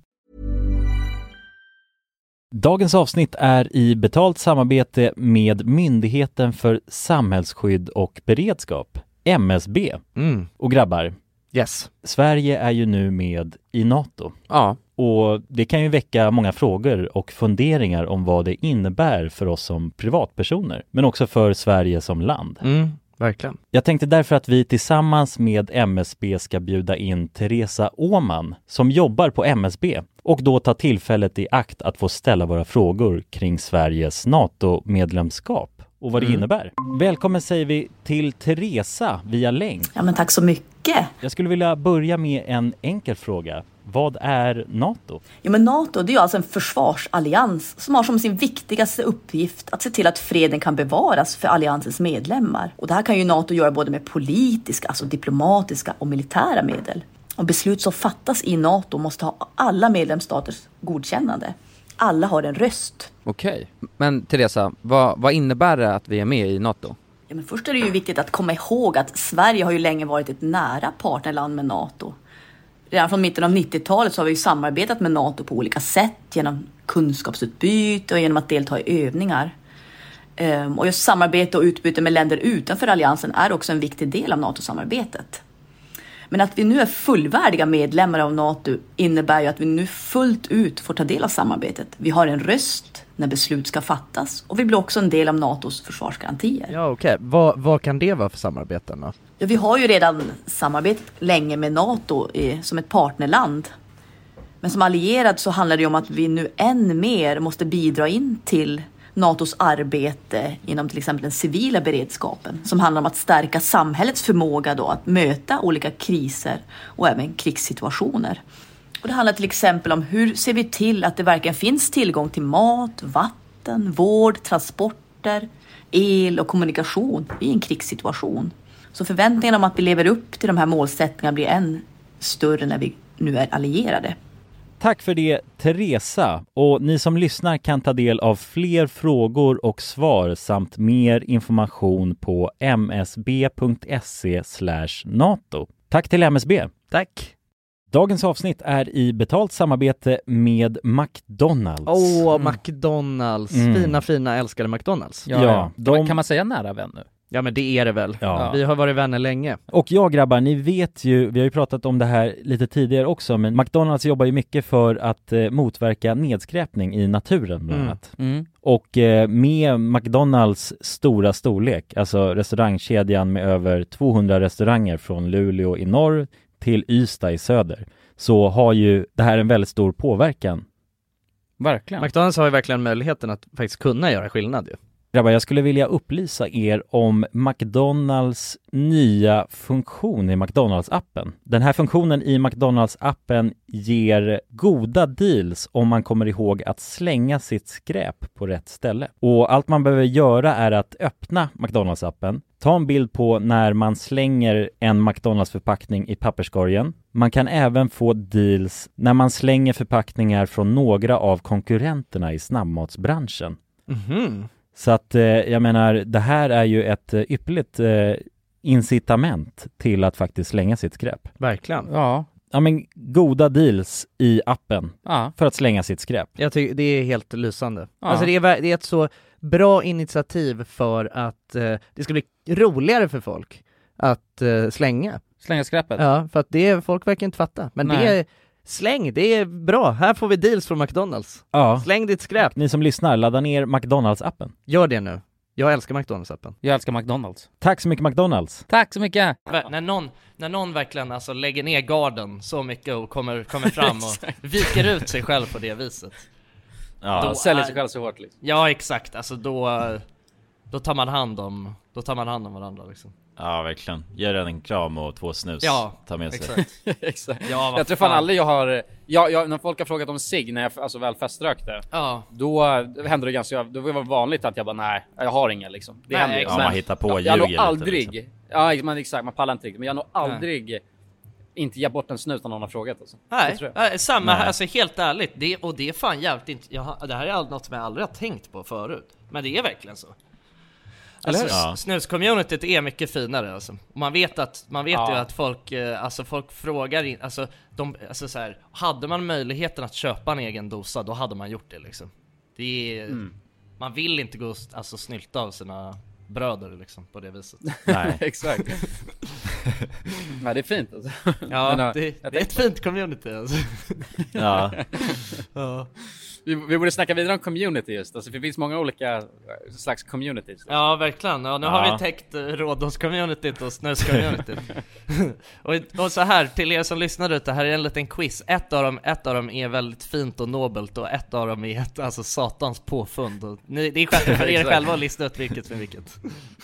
Dagens avsnitt är i betalt samarbete med Myndigheten för samhällsskydd och beredskap, M S B. Mm. Och grabbar, Yes. Sverige är ju nu med i NATO. Ja. Och det kan ju väcka många frågor och funderingar om vad det innebär för oss som privatpersoner, men också för Sverige som land. Mm, verkligen. Jag tänkte därför att vi tillsammans med M S B ska bjuda in Teresa Åman som jobbar på M S B och då ta tillfället i akt att få ställa våra frågor kring Sveriges NATO-medlemskap och vad det Mm. innebär. Välkommen säger vi till Teresa via länk. Ja, men tack så mycket. Jag skulle vilja börja med en enkel fråga. Vad är NATO? Jo, men NATO, det är ju alltså en försvarsallians som har som sin viktigaste uppgift att se till att freden kan bevaras för alliansens medlemmar. Och det här kan ju NATO göra både med politiska, alltså diplomatiska och militära medel. Och beslut som fattas i NATO måste ha alla medlemsstaters godkännande. Alla har en röst. Okej, men Teresa, vad, vad innebär det att vi är med i NATO? Ja, men först är det ju viktigt att komma ihåg att Sverige har ju länge varit ett nära partnerland med NATO. Redan från mitten av nittiotalet så har vi ju samarbetat med NATO på olika sätt genom kunskapsutbyte och genom att delta i övningar. Ehm, och just samarbete och utbyte med länder utanför alliansen är också en viktig del av NATO-samarbetet. Men att vi nu är fullvärdiga medlemmar av NATO innebär ju att vi nu fullt ut får ta del av samarbetet. Vi har en röst när beslut ska fattas och vi blir också en del av NATOs försvarsgarantier. Ja, okej. Vad, vad kan det vara för samarbeten då? Ja, vi har ju redan samarbetat länge med NATO i, som ett partnerland. Men som allierad så handlar det om att vi nu än mer måste bidra in till NATOs arbete inom till exempel den civila beredskapen. Som handlar om att stärka samhällets förmåga då att möta olika kriser och även krigssituationer. Och det handlar till exempel om hur ser vi till att det verkligen finns tillgång till mat, vatten, vård, transporter, el och kommunikation i en krigssituation. Så förväntningarna om att vi lever upp till de här målsättningarna blir än större när vi nu är allierade. Tack för det, Teresa. Och ni som lyssnar kan ta del av fler frågor och svar samt mer information på msb.se slash NATO. Tack till M S B. Tack. Dagens avsnitt är i betalt samarbete med McDonalds. Åh, oh, McDonalds. Mm. Fina, fina, älskade McDonalds. Ja, Ja, de... de- Kan man säga nära vän nu? Ja, men det är det väl. Ja. Vi har varit vänner länge. Och ja, grabbar, ni vet ju, vi har ju pratat om det här lite tidigare också, men McDonalds jobbar ju mycket för att eh, motverka nedskräpning i naturen bland Mm. annat. Mm. Och eh, med McDonalds stora storlek, alltså restaurangkedjan med över tvåhundra restauranger från Luleå i norr till Ystad i söder, så har ju det här en väldigt stor påverkan. Verkligen. McDonalds har ju verkligen möjligheten att faktiskt kunna göra skillnad ju. Grabbar, jag skulle vilja upplysa er om McDonalds nya funktion i McDonalds-appen. Den här funktionen i McDonalds-appen ger goda deals om man kommer ihåg att slänga sitt skräp på rätt ställe. Och allt man behöver göra är att öppna McDonalds-appen, ta en bild på när man slänger en McDonalds-förpackning i papperskorgen. Man kan även få deals när man slänger förpackningar från några av konkurrenterna i snabbmatsbranschen. Mhm. Så att eh, jag menar, det här är ju ett eh, ypperligt eh, incitament till att faktiskt slänga sitt skräp. Verkligen. Ja. Ja, men goda deals i appen Ja. för att slänga sitt skräp. Jag tycker det är helt lysande. Ja. Alltså det är, ver- det är ett så bra initiativ för att eh, det ska bli roligare för folk att eh, slänga. Slänga skräpet. Ja, för att det är, folk verkar inte fatta. Men Nej. det är, släng, det är bra. Här får vi deals från McDonalds. Ja. Släng ditt skräp. Ni som lyssnar, ladda ner McDonalds-appen. Gör det nu. Jag älskar McDonalds-appen. Jag älskar McDonalds. Tack så mycket McDonalds. Tack så mycket. När någon, när någon verkligen alltså lägger ner garden så mycket och kommer, kommer fram och viker ut sig själv på det viset. Ja, Då Säljer är- sig själv så hårt liksom. Ja, exakt. Alltså då, då tar man hand om, då tar man hand om varandra liksom. ja verkligen. Ge den en kram och två snus. Ja, Ta med sig. exakt. Exakt. Ja, vad Jag tror fan fan. aldrig jag har... Jag, jag, när folk har frågat om cigg när jag alltså väl feströkte, Ja. då hände det ganska... Då var det vanligt att jag bara nej, jag har inga liksom. Det Nej, händer ju. exakt. Ja, man hittar på och jag, jag har nog ljuger lite, aldrig... liksom. Ja, man, exakt. Man pallar inte riktigt. Men jag har nog aldrig inte gett bort en snus när någon har frågat alltså. Det Nej, tror jag. äh, samma, Nej. alltså helt ärligt, det, och det är fan jävligt inte, jag, har- det här är all- något som jag aldrig har tänkt på förut, men det är verkligen så. Alltså, hur? Ja. s- snuscommunityt är mycket finare alltså. Och man vet att, man vet Ja. ju att folk, eh, alltså folk frågar in, alltså, de, alltså så här, hade man möjligheten att köpa en egen dosa, då hade man gjort det liksom. Det är, Mm. man vill inte gå och alltså, snylta av sina bröder liksom, på det viset. Nej. Exakt. Nej, det är fint alltså. Ja, Men, äh, det, jag det är ett fint community alltså. Ja. Ja. Vi, vi borde snacka vidare om community just. Alltså, för det finns många olika eh, slags communities. Ja, verkligen. Ja, nu Ja. har vi täckt eh, Rhodos-communityt och snus-communityt. och, och så här, till er som lyssnar ut, det här är en liten quiz. Ett av dem, ett av dem är väldigt fint och nobelt och ett av dem är ett, alltså satans påfund. Och ni, det är skönt för er Exakt. själva att lista ut vilket för vilket.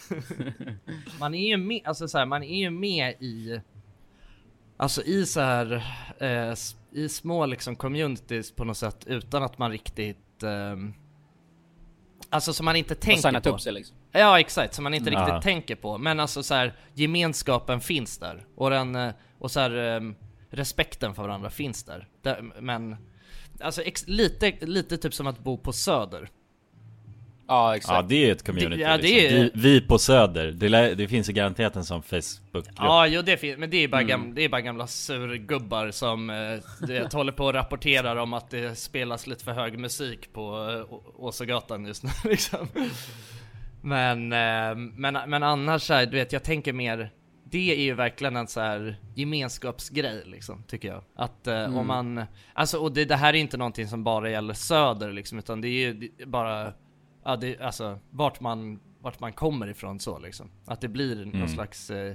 Man är ju med, alltså så här, man är ju med i, alltså i så här, eh, s- i små liksom communities på något sätt utan att man riktigt, ehm, alltså som man inte Och tänker signat på. upp sig liksom. Ja, exakt, som man inte Ja. riktigt tänker på. Men alltså så här, gemenskapen finns där. Och den, eh, och så här, ehm, respekten för varandra finns där. där men, alltså ex, lite, lite typ som att bo på Söder. Ja, exakt. Ja, det är ett community. Det- ja, det liksom. är- vi, vi på Söder. Det, lär, det finns ju garanterat en sån Facebook-grupp. Ja, jo det finns, men det är bara, gam, det är bara gamla surgubbar som eh, du vet, håller på och rapporterar om att det spelas lite för hög musik på eh, Å- Åsögatan just nu liksom. Men, eh, men, men annars så här, du vet, jag tänker mer, det är ju verkligen en så här gemenskapsgrej liksom, tycker jag. Att eh, om man, alltså, och det, det här är inte någonting som bara gäller Söder liksom, utan det är ju det är bara, ja, det, alltså vart man, vart man kommer ifrån så liksom. Att det blir någon slags eh,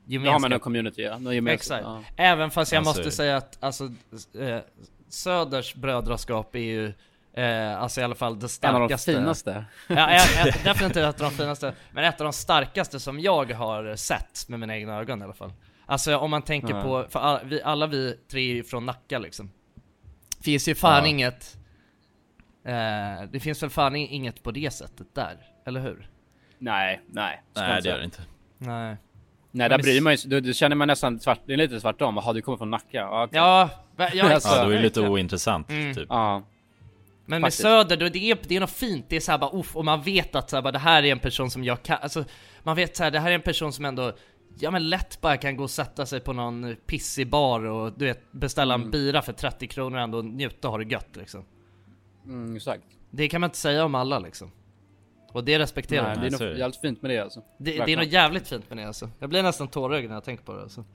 gemenskap. Ja, men en community, ja. No, exakt. Ja. Även fast jag alltså, måste säga att alltså, eh, Söders brödraskap är ju eh, alltså i alla fall det starkaste. En av de finaste. Ja, jag, jag, definitivt ett av de finaste. Men ett av de starkaste som jag har sett med mina egna ögon i alla fall. Alltså om man tänker ja. på, för all, vi, alla vi tre är ju från Nacka liksom. Finns ju fan ja. inget eh, det finns väl fan inget på det sättet där, eller hur? Nej, nej. Nej, det gör det inte. Nej. Nej, där bryr man ju, du, du känner man nästan tvart, det är lite tvärtom. Jaha, du kommer från Nacka. Ja, okay. ja, ja, alltså, ja, då är det lite ointressant mm. typ. Ja. Men med Söder, då, det är det är något fint. Det är så här bara uff, och man vet att så här, bara, det här är en person som jag kan, alltså man vet så här, det här är en person som ändå ja men lätt bara kan gå och sätta sig på någon pissig bar och du vet beställa mm. en bira för trettio kronor ändå och njuta och ha det gött liksom. Mm, exakt. Det kan man inte säga om alla liksom. Och det respekterar Nej, det är något jävligt fint med det alltså. Det, det är något jävligt fint med det alltså. Jag blir nästan tårögd när jag tänker på det alltså.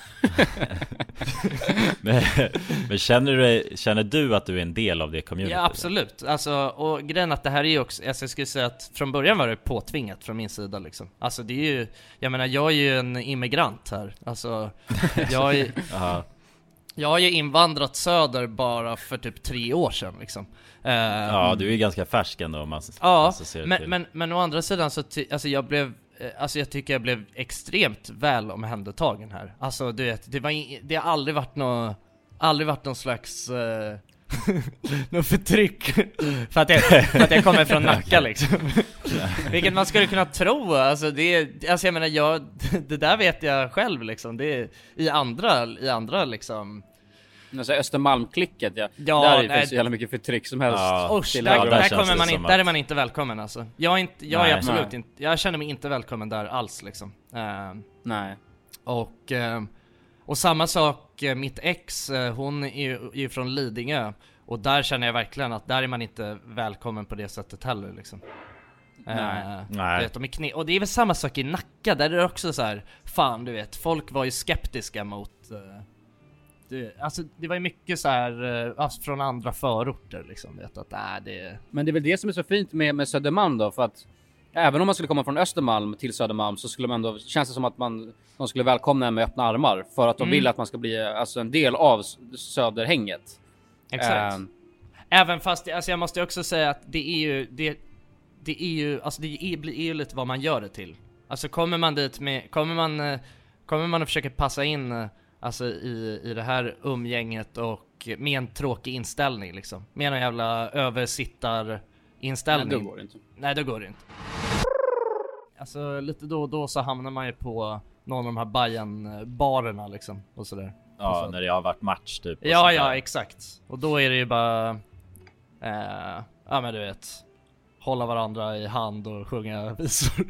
men, men känner du känner du att du är en del av det community? Ja, absolut. Alltså, och grejen att det här är ju också, alltså jag skulle säga att från början var det påtvingat från min sida liksom. Alltså det är ju, jag menar jag är ju en immigrant här. Alltså jag är jag har ju invandrat söder bara för typ tre år sedan liksom. Uh, ja, du är ju ganska färsk ändå om man ja, men, men, men å andra sidan så ty- alltså jag blev alltså jag tycker jag blev extremt väl omhändertagen här. Alltså du vet, det var in, det har aldrig varit någon aldrig varit någon slags uh, någon förtryck för att jag för att jag kommer från Nacka liksom. Vilket man skulle kunna tro, alltså det alltså jag menar jag det där vet jag själv liksom. Det är i andra i andra liksom alltså Östermalmklicket ja. ja där nej, finns så jävla mycket förtryck som helst. Ja. Osch, där, där, där kommer man inte, där är man inte välkommen alltså. Jag är inte jag nej, är absolut nej. inte jag känner mig inte välkommen där alls liksom. Uh, nej. Och uh, och samma sak uh, mitt ex uh, hon är ju, är ju från Lidingö och där känner jag verkligen att där är man inte välkommen på det sättet heller liksom. Nej. Uh, nej. Vet, de är knä- och det är väl samma sak i Nacka där är det också så här fan du vet folk var ju skeptiska mot uh, Det, alltså det var ju mycket så här uh, från andra förorter liksom vet att äh, det men det är väl det som är så fint med med Södermalm då för att även om man skulle komma från Östermalm till Södermalm så skulle man ändå känns det som att man de skulle välkomna med öppna armar för att de mm. vill att man ska bli alltså en del av Söderhänget. Exakt. Uh, Även fast alltså jag måste också säga att det är ju det det är ju alltså det är, är ju lite vad man gör det till. Alltså kommer man dit med kommer man kommer man att försöka passa in alltså i, i det här umgänget och med en tråkig inställning liksom. Med en jävla översittar inställning. Nej, då går det inte. Nej, då går det inte. Alltså lite då och då så hamnar man ju på någon av de här Bayern-barerna liksom och sådär. Ja, och så. När det har varit match typ. Ja, ja, exakt. Och då är det ju bara eh, ja men du vet hålla varandra i hand och sjunga visor.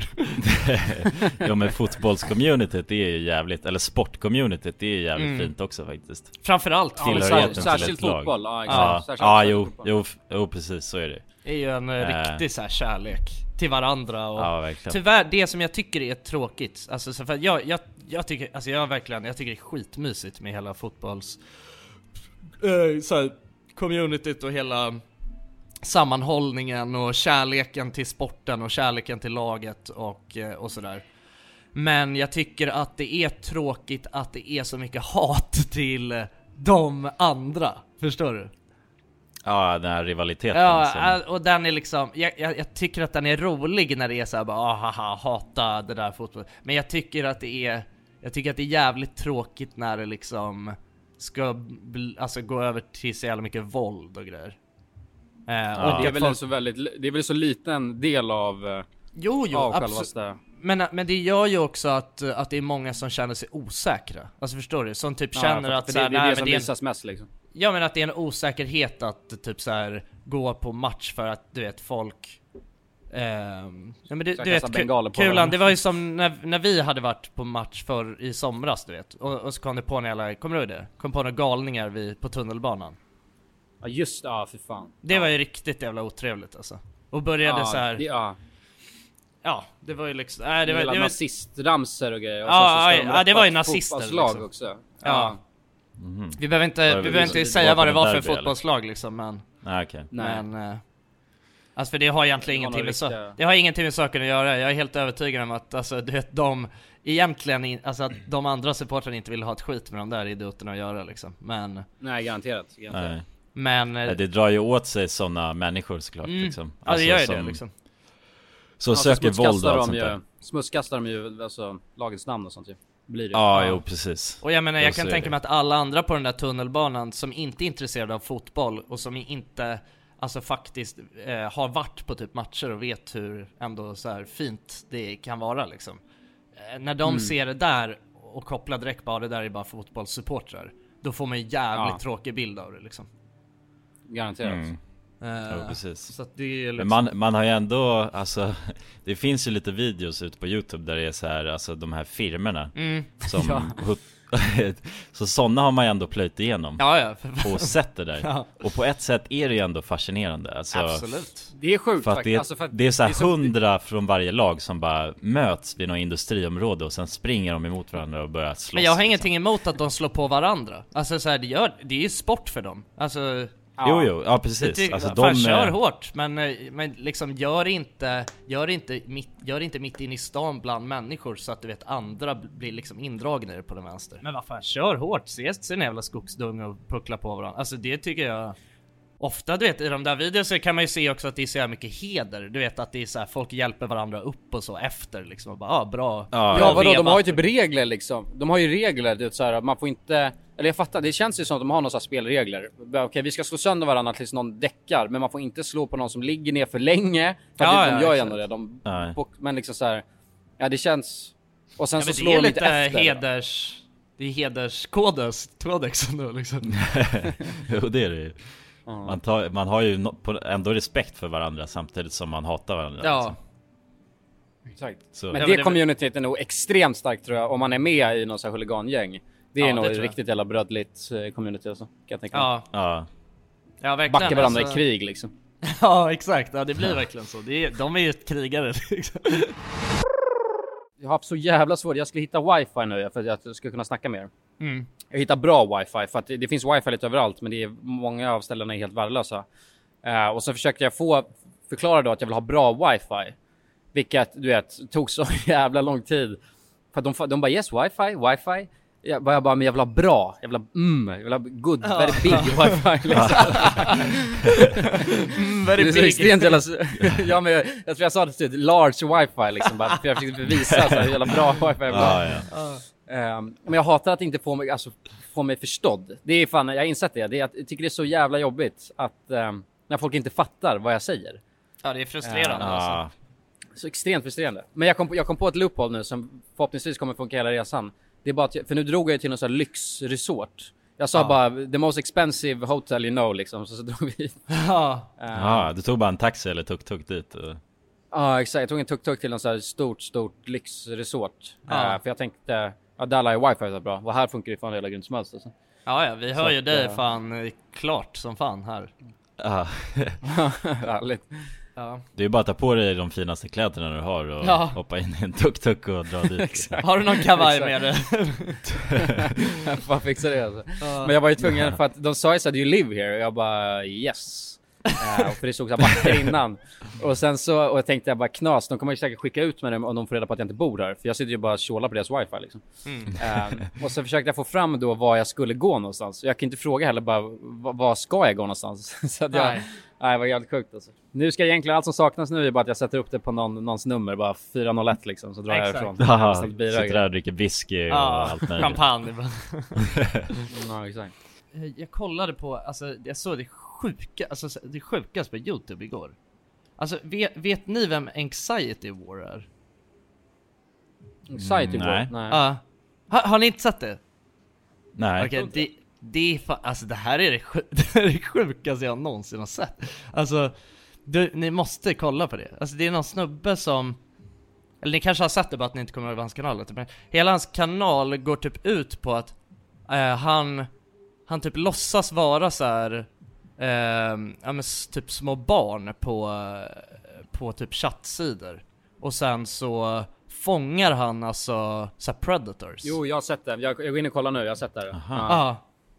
Ja men fotbollscommunityt det är ju jävligt, eller sportcommunityt det är jävligt mm. fint också faktiskt. Framförallt ja, särskilt, särskilt fotboll. Ja, exakt. Ja, ja jo, fotboll. jo, jo, precis så är det. Det är ju en äh. riktig så här kärlek till varandra och ja, verkligen. Tyvärr det som jag tycker är tråkigt. Alltså så för jag jag jag tycker alltså jag verkligen jag tycker det är skitmysigt med hela fotbolls äh, så här, communityt och hela sammanhållningen och kärleken till sporten och kärleken till laget och, och sådär. Men jag tycker att det är tråkigt att det är så mycket hat till de andra. Förstår du? Ja, den här rivaliteten. Ja, som... och den är liksom jag, jag, jag tycker att den är rolig när det är så här bara, ah, haha, hata det där fotboll. Men jag tycker att det är jag tycker att det är jävligt tråkigt när det liksom ska bli, alltså gå över till så jävla mycket våld och grejer. Uh, ja. Och det är väl folk... så väldigt det är väl så liten del av uh, jo jo av absolut. Men men det gör ju också att att det är många som känner sig osäkra. Alltså förstår du? Som typ känner ja, att för det, så här, det är det som visas mest liksom. Ja men att det är en osäkerhet att typ så här gå på match för att du vet folk ehm ja men du, du vet ku- Kulan det var ju som när när vi hade varit på match för i somras du vet och, och så kom det på när alla kommer du det? Kom på några galningar vi på tunnelbanan. Ja just ja för fan. Det ja. var ju riktigt jävla otrevligt alltså. Och började ja, så här. Det, ja. Ja, det var ju liksom nej det var det var nazistramser och grejer och ja, så ja, ja det var ju nazister liksom. Också. Ja. Ja. Mm-hmm. Vi behöver inte vi behöver inte säga vad det var för fotbollslag liksom men nej okej. Okay. Men uh, Alltså för det har egentligen Det har ingenting med, riktiga... så, det har ingenting med saken att göra. Jag är helt övertygad om att alltså, du vet, de egentligen in, alltså att de andra supportrarna inte vill ha ett skit med de där idioterna att göra liksom. Men Nej, garanterat, garanterat. Nej. Men Nej, det drar ju åt sig sådana människor såklart mm. liksom. Ja, det gör ju som, det liksom. Så ja, söker så våld och allt de sånt ju, där. Smutskastar de ju alltså lagets namn och sånt ju. Blir det. Ja, jo precis. Och jag menar, jag Jo, kan så är tänka det. mig att alla andra på den där tunnelbanan som inte är intresserade av fotboll och som inte alltså faktiskt eh, har varit på typ matcher och vet hur ändå så här fint det kan vara liksom. Eh, när de Mm. ser det där och kopplar direkt bara det där är bara fotbollssupportrar, då får man en jävligt Ja. tråkig bild av det liksom. Garanterat. Mm. Eh, Jo, precis. Så att det är liksom... Men man, man har ju ändå, alltså, det finns ju lite videos ute på YouTube där det är så här, alltså de här firmerna Mm. som, Ja. så sådana har man ju ändå plöjt igenom. Ja, ja. Och sett det där. Ja. Och på ett sätt är det ju ändå fascinerande. Alltså, Absolut. Det är sjukt för att faktiskt. det, Alltså, för att det är så här det är så- hundra från varje lag som bara möts vid något industriområde och sen springer de emot varandra och börjar slåss. Men jag har liksom. ingenting emot att de slår på varandra. Alltså så här, det, gör, det är ju sport för dem. Alltså... Jo, jo, ja precis. Ty- Alltså, fan, de, kör eh, hårt, men, eh, men liksom gör inte, gör, inte mitt, gör inte mitt in i stan bland människor så att du vet andra blir liksom indragna i det på den vänster. Men vad fan, kör hårt, ses sin jävla skogsdung och puckla på varandra. Alltså det tycker jag ofta, du vet, i de där videos så kan man ju se också att det är så här mycket heder. Du vet att det är så här, folk hjälper varandra upp och så efter liksom och bara, ah, bra. Ja, Ja, vadå, de vevat. har ju typ regler liksom. De har ju regler, det är så här, man får inte... Eller jag fattar, det känns ju som att de har några så här spelregler. Okej, vi ska slå sönder varandra tills någon däckar, men man får inte slå på någon som ligger ner för länge. För Ja, att de ja, gör ju exakt. ändå det. De, Nej. men liksom så här, ja det känns... Och sen Ja, så men slår det är de lite lite efter. heders... Det är hederskodes, kodexen då liksom. Jo, det är det ju. Man, tar, man har ju no, på, ändå respekt för varandra samtidigt som man hatar varandra. Ja. Liksom. Exakt. Så. Men Ja, det men det- communityt är nog extremt starkt tror jag, om man är med i någon sån här huligangäng. Det är Ja, nog det ett tror jag. riktigt jävla brödligt eh, community alltså, kan jag tänka mig. Ja, Ja. ja verkligen. Backa varandra alltså- i krig liksom. Ja, exakt. Ja, det blir verkligen så. Det är, de är ju krigare liksom. Jag har haft så jävla svårt, jag skulle hitta wifi nu för att jag ska kunna snacka mer. Mm. Jag hittar bra wifi för att det, det finns wifi lite överallt, men det är många av ställena är helt värdelösa. Uh, och så försökte jag få förklara då att jag vill ha bra wifi, vilket du vet tog så jävla lång tid för att de, de bara yes wifi, wifi. Jag bara, jag bara men jag vill ha bra, jag vill ha mm, jag vill ha good, Ja. very big wifi liksom. Mm, very Det är så big. extremt jävla... Ja men jag, jag tror jag sa det till large wifi liksom bara för jag försökte bevisa så här, hur jävla bra wifi jag vill ha. Ja, ja. Um, men jag hatar att inte få mig, alltså, få mig förstådd. Det är fan, jag har insett det. det är att, jag tycker det är så jävla jobbigt att um, när folk inte fattar vad jag säger. Ja, det är frustrerande Ja. alltså. Så extremt frustrerande. Men jag kom, på, jag kom på ett loophole nu som förhoppningsvis kommer funka hela resan. Det är bara att, jag- för nu drog jag till någon sån här lyxresort. Jag sa Ja. bara the most expensive hotel you know liksom. Så, så drog vi. Ja. Uh, Ja, du tog bara en taxi eller tuk-tuk dit och... Ja, exakt. Jag tog en tuk-tuk till en sån här stort, stort lyxresort. Ja. Uh, för jag tänkte, ja där lär ju wifi så bra. Och här funkar det fan hela grund som helst alltså. Ja, ja, vi hör Så ju att, dig eh, fan eh, klart som fan här. Ja. Härligt. Ja. Det är ju bara att ta på dig de finaste kläderna du har och Ja. hoppa in i en tuk-tuk och dra dit. Exakt. Har du någon kavaj Exakt. med dig? Jag får fixa det alltså. Ja. Men jag var ju tvungen för att de sa ju så här, do you live here? Och jag bara yes. Uh, för det stod så här vakter innan. Och sen så, och jag tänkte jag bara knas, de kommer ju säkert skicka ut med dem om de får reda på att jag inte bor här. För jag sitter ju bara och tjålar på deras wifi liksom. Mm. Uh, och så försökte jag få fram då var jag skulle gå någonstans. Jag kan inte fråga heller bara, vad, vad ska jag gå någonstans? Så att jag, Nej. nej, det var jävligt sjukt alltså. Nu ska egentligen, allt som saknas nu är bara att jag sätter upp det på någon, någons nummer, bara fyra noll ett liksom, så drar jag Exakt. ifrån. Haha, Ställt bilar och sitter där grejer. och dricker whisky och Ja, allt möjligt. champagne. Ja, exakt. Jag kollade på, alltså jag såg det sjuka, alltså det sjukaste på YouTube igår. Alltså vet, vet ni vem Anxiety War är? Anxiety Mm, War? nej. Nej. Ja. Har, har ni inte sett det? Nej. Okej, det, det är fan, alltså det här är det, sjuk, det här är det sjukaste jag någonsin har sett. Alltså, du, ni måste kolla på det. Alltså det är någon snubbe som, eller ni kanske har sett det bara att ni inte kommer ihåg vad hans kanal heter, men hela hans kanal går typ ut på att eh, han, han typ låtsas vara så här, eh, ja men s- typ små barn på, på typ chattsidor. Och sen så fångar han alltså så här predators. Jo, jag har sett det. Jag, jag går in och kollar nu, jag har sett det. Ja.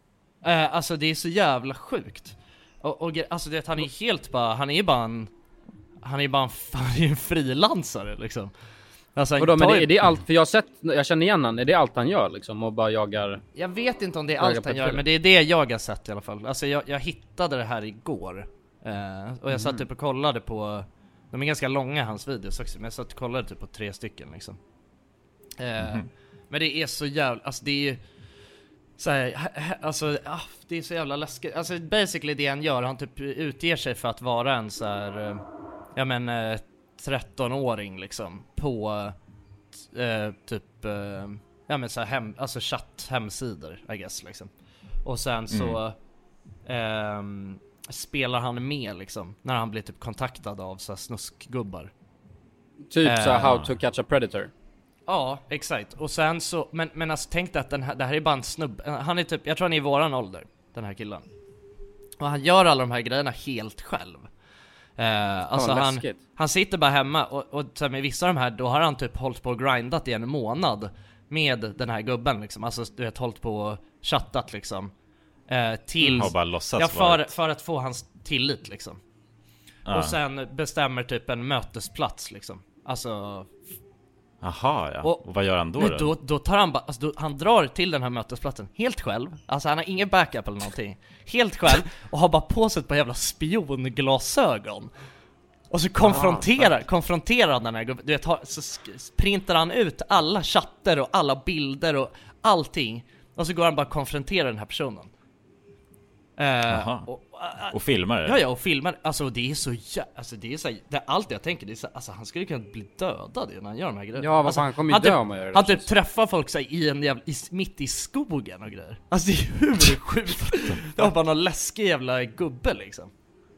Eh, alltså det är så jävla sjukt. Och, och gre- alltså det han är helt bara, han är bara en, han är bara en, han är en frilansare liksom. Alltså, Vadå, men ju... det, är det allt, för jag har sett, jag känner igen han, är det allt han gör liksom, och bara jagar? Jag vet inte om det är allt han gör, men det är det jag har sett i alla fall. Alltså jag, jag hittade det här igår, eh, och jag mm. satt typ och kollade på, de är ganska långa hans videos också, men jag satt och kollade typ på tre stycken liksom. eh, mm. Men det är så jävla, alltså det är ju så här, alltså ah, det är så jävla läskigt. Alltså basically det han gör, han typ utger sig för att vara en så här, ja men eh, tretton-åring liksom på eh, typ eh, ja men så här hem, alltså chatt hemsidor I guess liksom. Och sen så mm. eh, spelar han med liksom när han blir typ kontaktad av så här snuskgubbar. Typ eh, så här, how to catch a predator. Ja, exakt. Och sen så men men alltså tänk dig att den här, det här är bara en snubb. Han är typ, jag tror han är i våran ålder, den här killen. Och han gör alla de här grejerna helt själv. Uh, alltså han, han sitter bara hemma och, och så med vissa av de här, då har han typ hållit på och grindat i en månad med den här gubben liksom. Alltså du vet, hållit på och chattat liksom uh, till, mm, bara låtsas ja, för, för att få hans tillit liksom. uh. Och sen bestämmer typ en mötesplats liksom. Alltså aha, ja. Och, och vad gör han då? då? då, då tar han bara, alltså, då, han drar till den här mötesplatsen helt själv. Alltså han har ingen backup eller någonting. Helt själv och har bara på sig ett par jävla spionglasögon. Och så konfronterar, ah, konfronterar han den här gubben. Du vet, så printar han ut alla chatter och alla bilder och allting. Och så går han bara och konfronterar den här personen. Uh, och, och, och filmar det. Ja, ja, och filmar. Alltså det är så jä... alltså det är så det är allt jag tänker, det är så... alltså han skulle kunna bli dödad när han gör de här grejerna. Ja, vad alltså, fan kommer ju dö om man gör det. Han typ träffar folk så i en jävla i, mitt i skogen och grejer. Alltså det är hur sjukt. Det var bara någon läskig jävla gubbe liksom.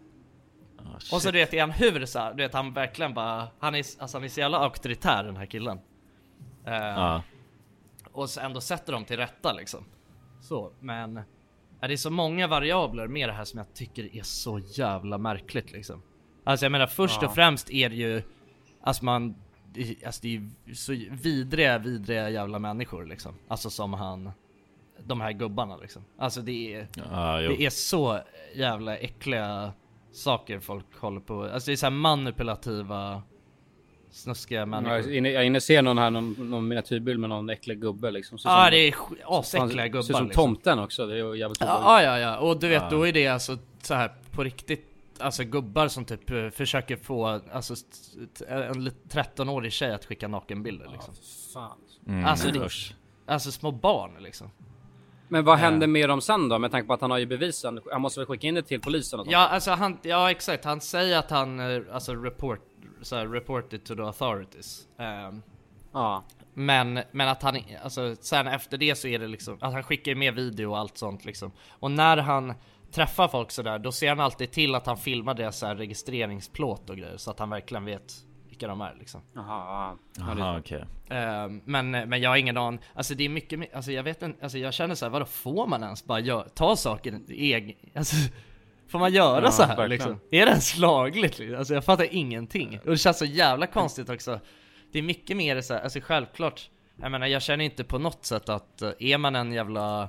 Oh, och så du vet, är han hur så här, du vet han verkligen bara han är alltså han är så jävla auktoritär den här killen. Uh, uh. Och så ändå sätter de till rätta liksom. Så, men ja, det är så många variabler med det här som jag tycker är så jävla märkligt liksom. Alltså jag menar först ja. och främst är det ju alltså man alltså det är ju så vidriga vidriga jävla människor liksom. Alltså som han de här gubbarna liksom. Alltså det är ja, det är så jävla äckliga saker folk håller på. Alltså det är så här manipulativa snuskiga människor. Jag är inne, jag är inne och ser någon här, någon, någon miniatyrbild med någon äcklig gubbe liksom. Ja, ah, det är asäckliga gubbar. Ser som liksom. Tomten också, det är jävligt. Ja, ja, ja. Och du vet, ja. då är det alltså så här på riktigt, alltså gubbar som typ uh, försöker få alltså en tretton-årig tjej att skicka nakenbilder liksom. Ja, fan. Mm. Alltså, det, alltså små barn liksom. Men vad händer med dem sen då? Med tanke på att han har ju bevisen. Han måste väl skicka in det till polisen och sånt. Ja, alltså han, ja exakt. Han säger att han alltså report så här, reported to the authorities. Um, ja. Men men att han alltså sen efter det så är det liksom att han skickar med video och allt sånt liksom. Och när han träffar folk så där, då ser han alltid till att han filmar deras så här registreringsplåt och grejer så att han verkligen vet vilka de är liksom. Jaha. Jaha, okej. Okay. Uh, men men jag har ingen aning. Alltså det är mycket, alltså jag vet inte, alltså jag känner så här, vadå får man ens bara gör, ta saker egen, alltså får man göra ja, så här liksom? Är det ens lagligt liksom? Alltså jag fattar ingenting. Och det känns så jävla konstigt också. Det är mycket mer så här, alltså självklart. Jag menar, jag känner inte på något sätt att är man en jävla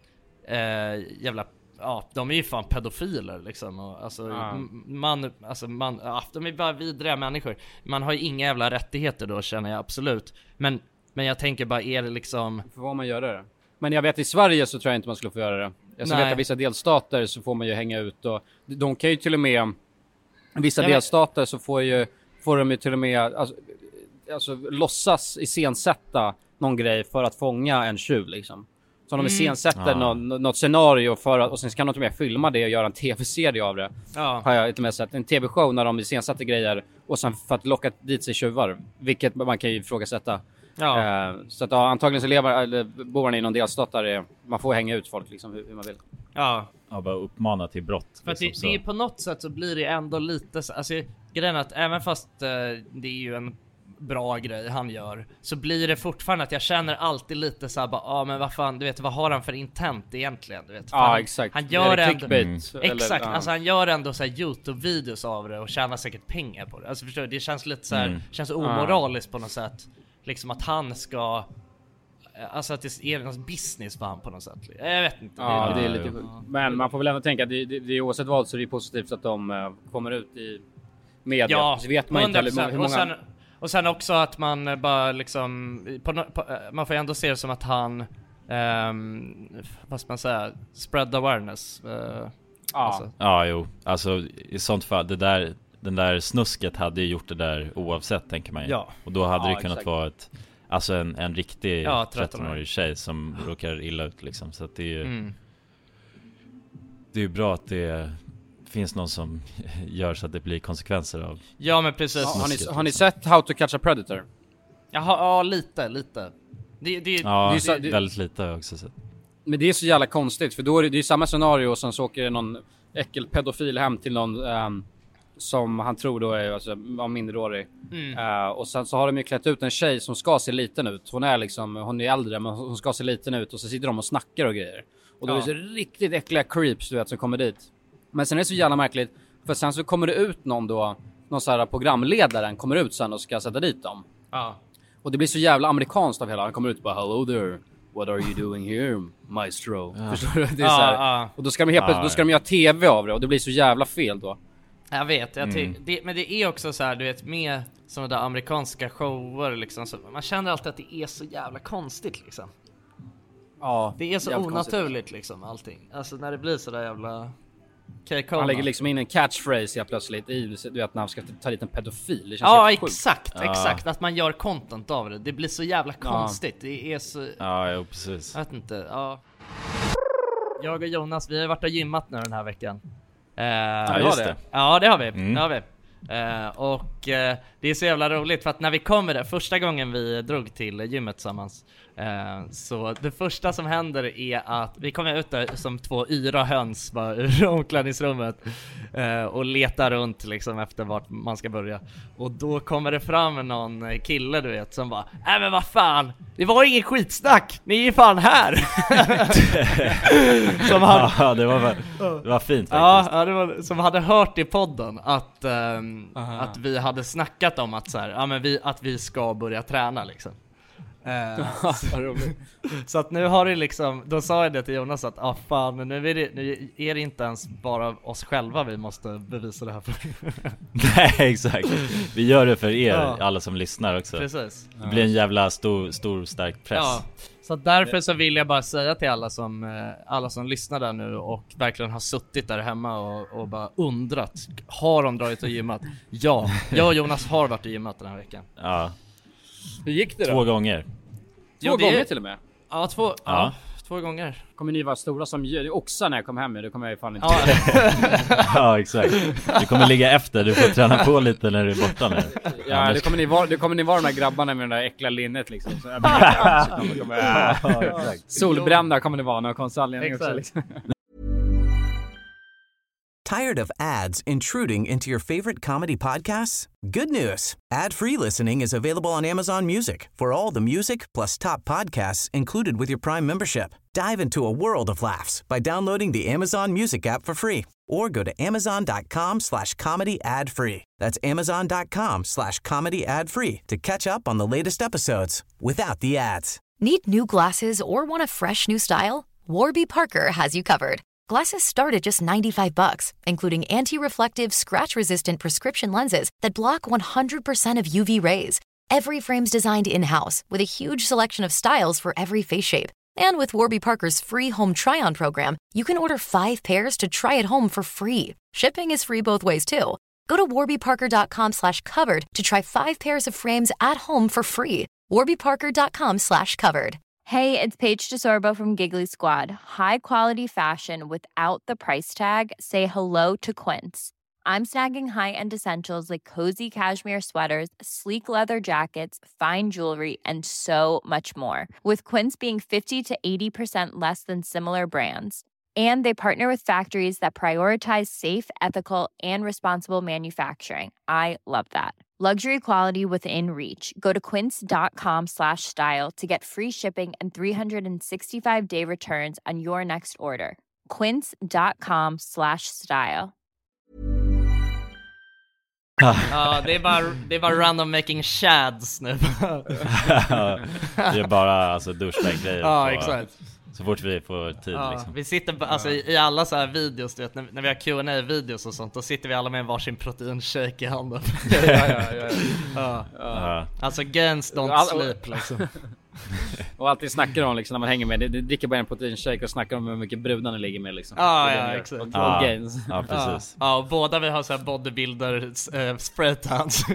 eh, jävla ja, de är ju fan pedofiler liksom och alltså ja. man alltså man ja, de är bara vidriga människor. Man har ju inga jävla rättigheter då, känner jag absolut. Men men jag tänker bara, är det liksom för vad man gör det? Men jag vet i Sverige så tror jag inte man skulle få göra det. Jag så vet att vissa delstater så får man ju hänga ut och de kan ju till och med vissa ja, delstater men... så får ju får de ju till och med alltså, alltså låtsas iscensätta någon grej för att fånga en tjuv liksom. Så de iscensätter mm. någon, något scenario för att, och sen kan de till och med filma det och göra en tv-serie av det. Ja. Har jag inte med sett en tv-show när de iscensätter grejer och sen för att locka dit sig tjuvar, vilket man kan ju ifrågasätta. Ja. Uh, så att ja, antagligen så lever eller bor han i någon delstat där det, man får hänga ut folk liksom hur, hur man vill. Ja. Ja, bara uppmana till brott. För liksom, det, det är på något sätt så blir det ändå lite alltså grejen att även fast uh, det är ju en bra grej han gör, så blir det fortfarande att jag känner alltid lite så här bara, ja ah, men vad fan, du vet, vad har han för intent egentligen, du vet. Ja, ah, exakt. Han gör ändå mm. exakt, eller, alltså han gör ändå så här YouTube-videos av det och tjänar säkert pengar på det. Alltså förstår du, det känns lite så här, mm. känns omoraliskt på något sätt. Liksom att han ska alltså att det är någon business för han på något sätt. Jag vet inte. Ja, det är, det är lite ja. Men man får väl ändå tänka att det, det, det är oavsett vad så är det positivt att de uh, kommer ut i media. Ja, så vet man inte heller hur många... Och sen, och sen också att man bara liksom på, på, man får ändå se det som att han um, vad ska man säga, spread awareness. Uh, ja. Alltså. Ja, jo. Alltså i sånt fall, det där, den där snusket hade ju gjort det där oavsett, tänker man ju. Ja. Och då hade ja, det kunnat exakt. vara ett, alltså en, en riktig ja, tretton-årig tjej som råkar illa ut liksom. Så att det är ju mm. det är ju bra att det finns någon som gör så att det blir konsekvenser av. Ja, men precis. Ja, har, ni, liksom. har ni sett How to Catch a Predator? Jaha, ja, lite, lite. Det, det, Ja, det är så, det, väldigt lite har jag också sett. Men det är så jävla konstigt, för då är det, det är samma scenario och sen så åker det någon äckelpedofil hem till någon um, som han tror då är alltså, minderårig. Mm. Uh, och sen så har de ju klätt ut en tjej som ska se liten ut. Hon är liksom, hon är äldre men hon ska se liten ut och så sitter de och snackar och grejer. Och då Ja. är det så riktigt äckliga creeps du vet som kommer dit. Men sen är det så jävla märkligt, för sen så kommer det ut någon då, någon så här programledaren kommer ut sen och ska sätta dit dem. Ja. Och det blir så jävla amerikanskt av hela. Han kommer ut och bara hello there. What are you doing here, maestro? Ja. Förstår du? Det är Ja, så här. ja. Och då ska de helt plötsligt, Ja, då ska de göra tv av det och det blir så jävla fel då. Jag vet, jag ty- Mm. det, men det är också så här, du vet, med sådana där amerikanska shower liksom, så man känner alltid att det är så jävla konstigt liksom. Ja, Det är så jävligt onaturligt konstigt. liksom allting. Alltså när det blir så där jävla Han lägger liksom in en catchphrase helt plötsligt i, du vet, när han ska ta dit en pedofil. Det känns ja, helt sjukt. exakt, Ja. exakt. Att man gör content av det. Det blir så jävla konstigt. Det är så... Ja, jo, precis. Jag vet inte, ja. Jag och Jonas, vi har varit och gymmat nu den här veckan. Eh, Ja, just det. Ja, det har vi. Mm. Det har vi. Eh, och eh, det är så jävla roligt för att när vi kommer där, första gången vi drog till gymmet tillsammans, eh, så det första som händer är att vi kommer ut där som två yra höns bara ur omklädningsrummet eh, och letar runt liksom efter vart man ska börja. Och då kommer det fram någon kille, du vet, som bara nej men vad fan, det var ingen skitsnack, ni är fan här. Som han, Ja, det var, det var fint faktiskt. Ja, ja, det var som hade hört i podden att um, att vi hade snackat om att så här, ja men vi att vi ska börja träna liksom. Uh, så, så att nu har det liksom, då sa jag det till Jonas att ah fan, men nu är det, nu är det inte ens bara oss själva vi måste bevisa det här för. Nej, exakt. Vi gör det för er, Ja. alla som lyssnar också. Precis. Det blir en jävla stor, stor stark press. Ja. Så därför så vill jag bara säga till alla som eh, alla som lyssnar där nu och verkligen har suttit där hemma och, och bara undrat, har de dragit och gymmat? Ja, jag och Jonas har varit och gymmat den här veckan. Ja. Hur gick det då? Två gånger. Två Jo, det gånger är- till och med. Ja, två, ja. Ja. två gånger. Kommer ni vara stora som djur? Oxar när jag kommer hem, det kommer jag ju fan inte. Ja, Ja, exakt. Du kommer ligga efter, du får träna på lite när du är borta nu. Ja, det kommer ni vara, det kommer ni vara de där grabbarna med det där äckla linnet liksom. Så jag bara, så kommer, kommer, Ja, exakt. solbrända kommer ni vara, någon konstig anledning också Exakt. liksom. Tired of ads intruding into your favorite comedy podcasts? Good news. Ad-free listening is available on Amazon Music for all the music plus top podcasts included with your Prime membership. Dive into a world of laughs by downloading the Amazon Music app for free or go to amazon.com slash comedy ad free. That's amazon.com slash comedy ad free to catch up on the latest episodes without the ads. Need new glasses or want a fresh new style? Warby Parker has you covered. Glasses start at just ninety-five bucks, including anti-reflective, scratch-resistant prescription lenses that block one hundred percent of U V rays. Every frame's designed in-house with a huge selection of styles for every face shape. And with Warby Parker's free home try-on program, you can order five pairs to try at home for free. Shipping is free both ways, too. Go to warbyparker.com slash covered to try five pairs of frames at home for free. warbyparker.com slash covered. Hey, it's Paige DeSorbo from Giggly Squad. High quality fashion without the price tag. Say hello to Quince. I'm snagging high-end essentials like cozy cashmere sweaters, sleek leather jackets, fine jewelry, and so much more. With Quince being fifty to eighty percent less than similar brands. And they partner with factories that prioritize safe, ethical, and responsible manufacturing. I love that. Luxury quality within reach. Go to quince.com slash style to get free shipping and three sixty-five day returns on your next order. Quince.com slash style. ja det är bara det är bara random making shads nu. Det är bara alltså douchebag-grejer. Ja, på- exakt. Så fort vi får tid ja, liksom. Vi sitter alltså, i, i alla så här videos, du vet, när, när vi har Q and A-videos och sånt, då sitter vi alla med en varsin proteinshake i handen. ja, ja, ja, ja. ja. Ja. Alltså gains don't sleep liksom. Och alltid snackar om liksom, när man hänger med, det, det dricker bara en proteinshake och snackar om hur mycket brudar ni ligger med liksom. Ja, ja, exakt. Och, och ja. gains. Ja, precis. Ja, och båda vi har så här bodybuilder äh, spraytans.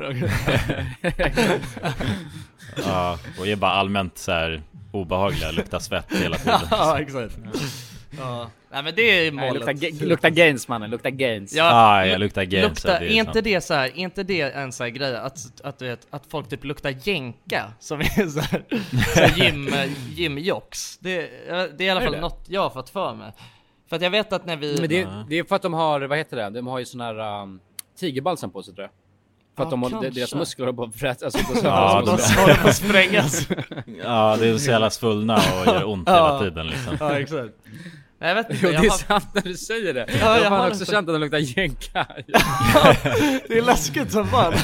Ja, och är bara allmänt så här obehagliga, luktar svett hela tiden. Ja, exakt. Ja. Nej, men det är målet. Lukta, ga- lukta gains, mannen, lukta gains. Ja, ah, jag luktar gains. Lukta, är är inte det så här, inte det en så här grej att att du vet att folk typ luktar jänka som är så här, så här gym gymjocks. Det det är i alla fall något jag har fått för mig. För att jag vet att när vi Men det, det är för att de har, vad heter det? De har ju sån här um, tigerbalsam på sig, tror jag. För ja, att de har, deras muskler har på frätt, alltså på ja, de håller på att sprängas. Ja, det är så jävla svullna och gör ont ja. hela tiden liksom. Ja, exakt. Nej, jag vet inte. Jo, det är har... sant när du säger det. Ja, jag, jag har har också känt att de luktar jänka. Ja, det är läskigt som fan.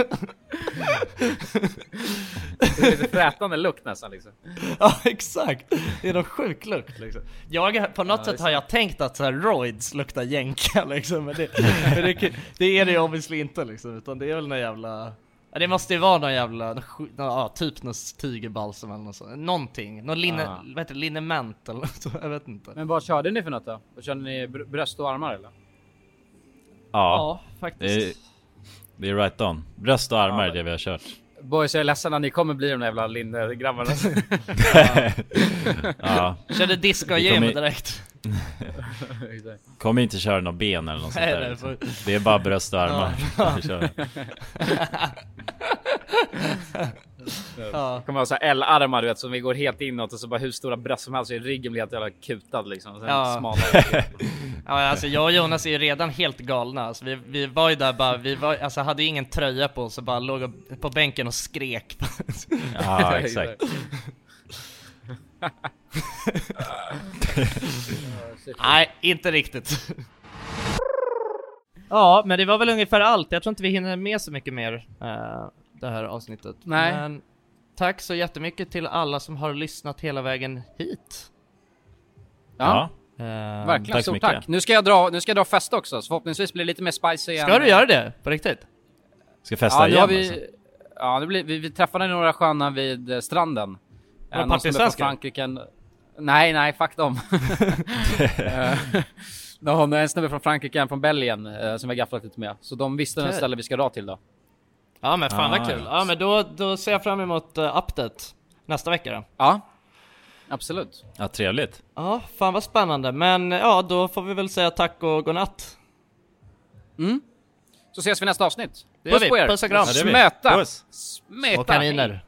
Det är lite frätande lukt nästan liksom. Ja, exakt. Det är någon sjuk lukt liksom. Jag, på något ja, sätt har jag tänkt att så här roids luktar jänka liksom. Men det, men det, det är det ju obviously inte liksom. Utan det är väl någon jävla... Ja, det måste ju vara någon jävla... Någon, ja, typ någon tigerbalsam eller något sånt. Någonting. Någon linne, ah. vad heter det, linnement eller så. Jag vet inte. Men vad körde ni för något då? Vad körde ni? Bröst och armar eller? Ja, ja faktiskt. Det är, det är right on. Bröst och armar ja, är det vi har kört. Boys, jag är ledsen att ni kommer bli de jävla linnegrabbarna. ja. ja. Körde disco och gym direkt. Kommer inte köra någon ben eller något sånt där. Liksom. Det är bara bröst och armar. Ja. Ja. Kommer vara så här L-armar, du vet, som vi går helt inåt och så bara hur stora bröst som helst, så ryggen blir helt jävla kutad liksom. Och sen ja. smalare. Ja, alltså jag och Jonas är ju redan helt galna. Alltså, vi, vi var ju där bara, vi var, alltså hade ingen tröja på, så bara låg på bänken och skrek. Ja, exakt. Nej, inte riktigt. Ja, men det var väl ungefär allt. Jag tror inte vi hinner med så mycket mer uh, det här avsnittet. Nej. Men tack så jättemycket till alla som har lyssnat hela vägen hit. Ja, uh, verkligen. Tack så mycket. Tack. Nu ska jag dra, nu ska jag dra fest också, så förhoppningsvis blir det lite mer spicy igen. Ska du göra det på riktigt? Ska festa ja, igen vi, alltså. Ja, det blir, vi, vi träffade några sköna vid eh, stranden. Var det Party Svenska? Frankrike. Nej, nej, fuck dem. Någon, en snubbe från Frankrike, en från Belgien eh, som vi har gafflat lite med. Så de visste den ställe vi ska dra till då. Ja, men fan ah, vad kul. Ja, ja men då, då ser jag fram emot uh, update nästa vecka då. Ja, absolut. Ja, trevligt. Ja, fan vad spännande. Men ja, då får vi väl säga tack och godnatt. Mm. Så ses vi nästa avsnitt. Det gör vi. Puss och kram. Smöta. Puss. Smöta. Och kaniner.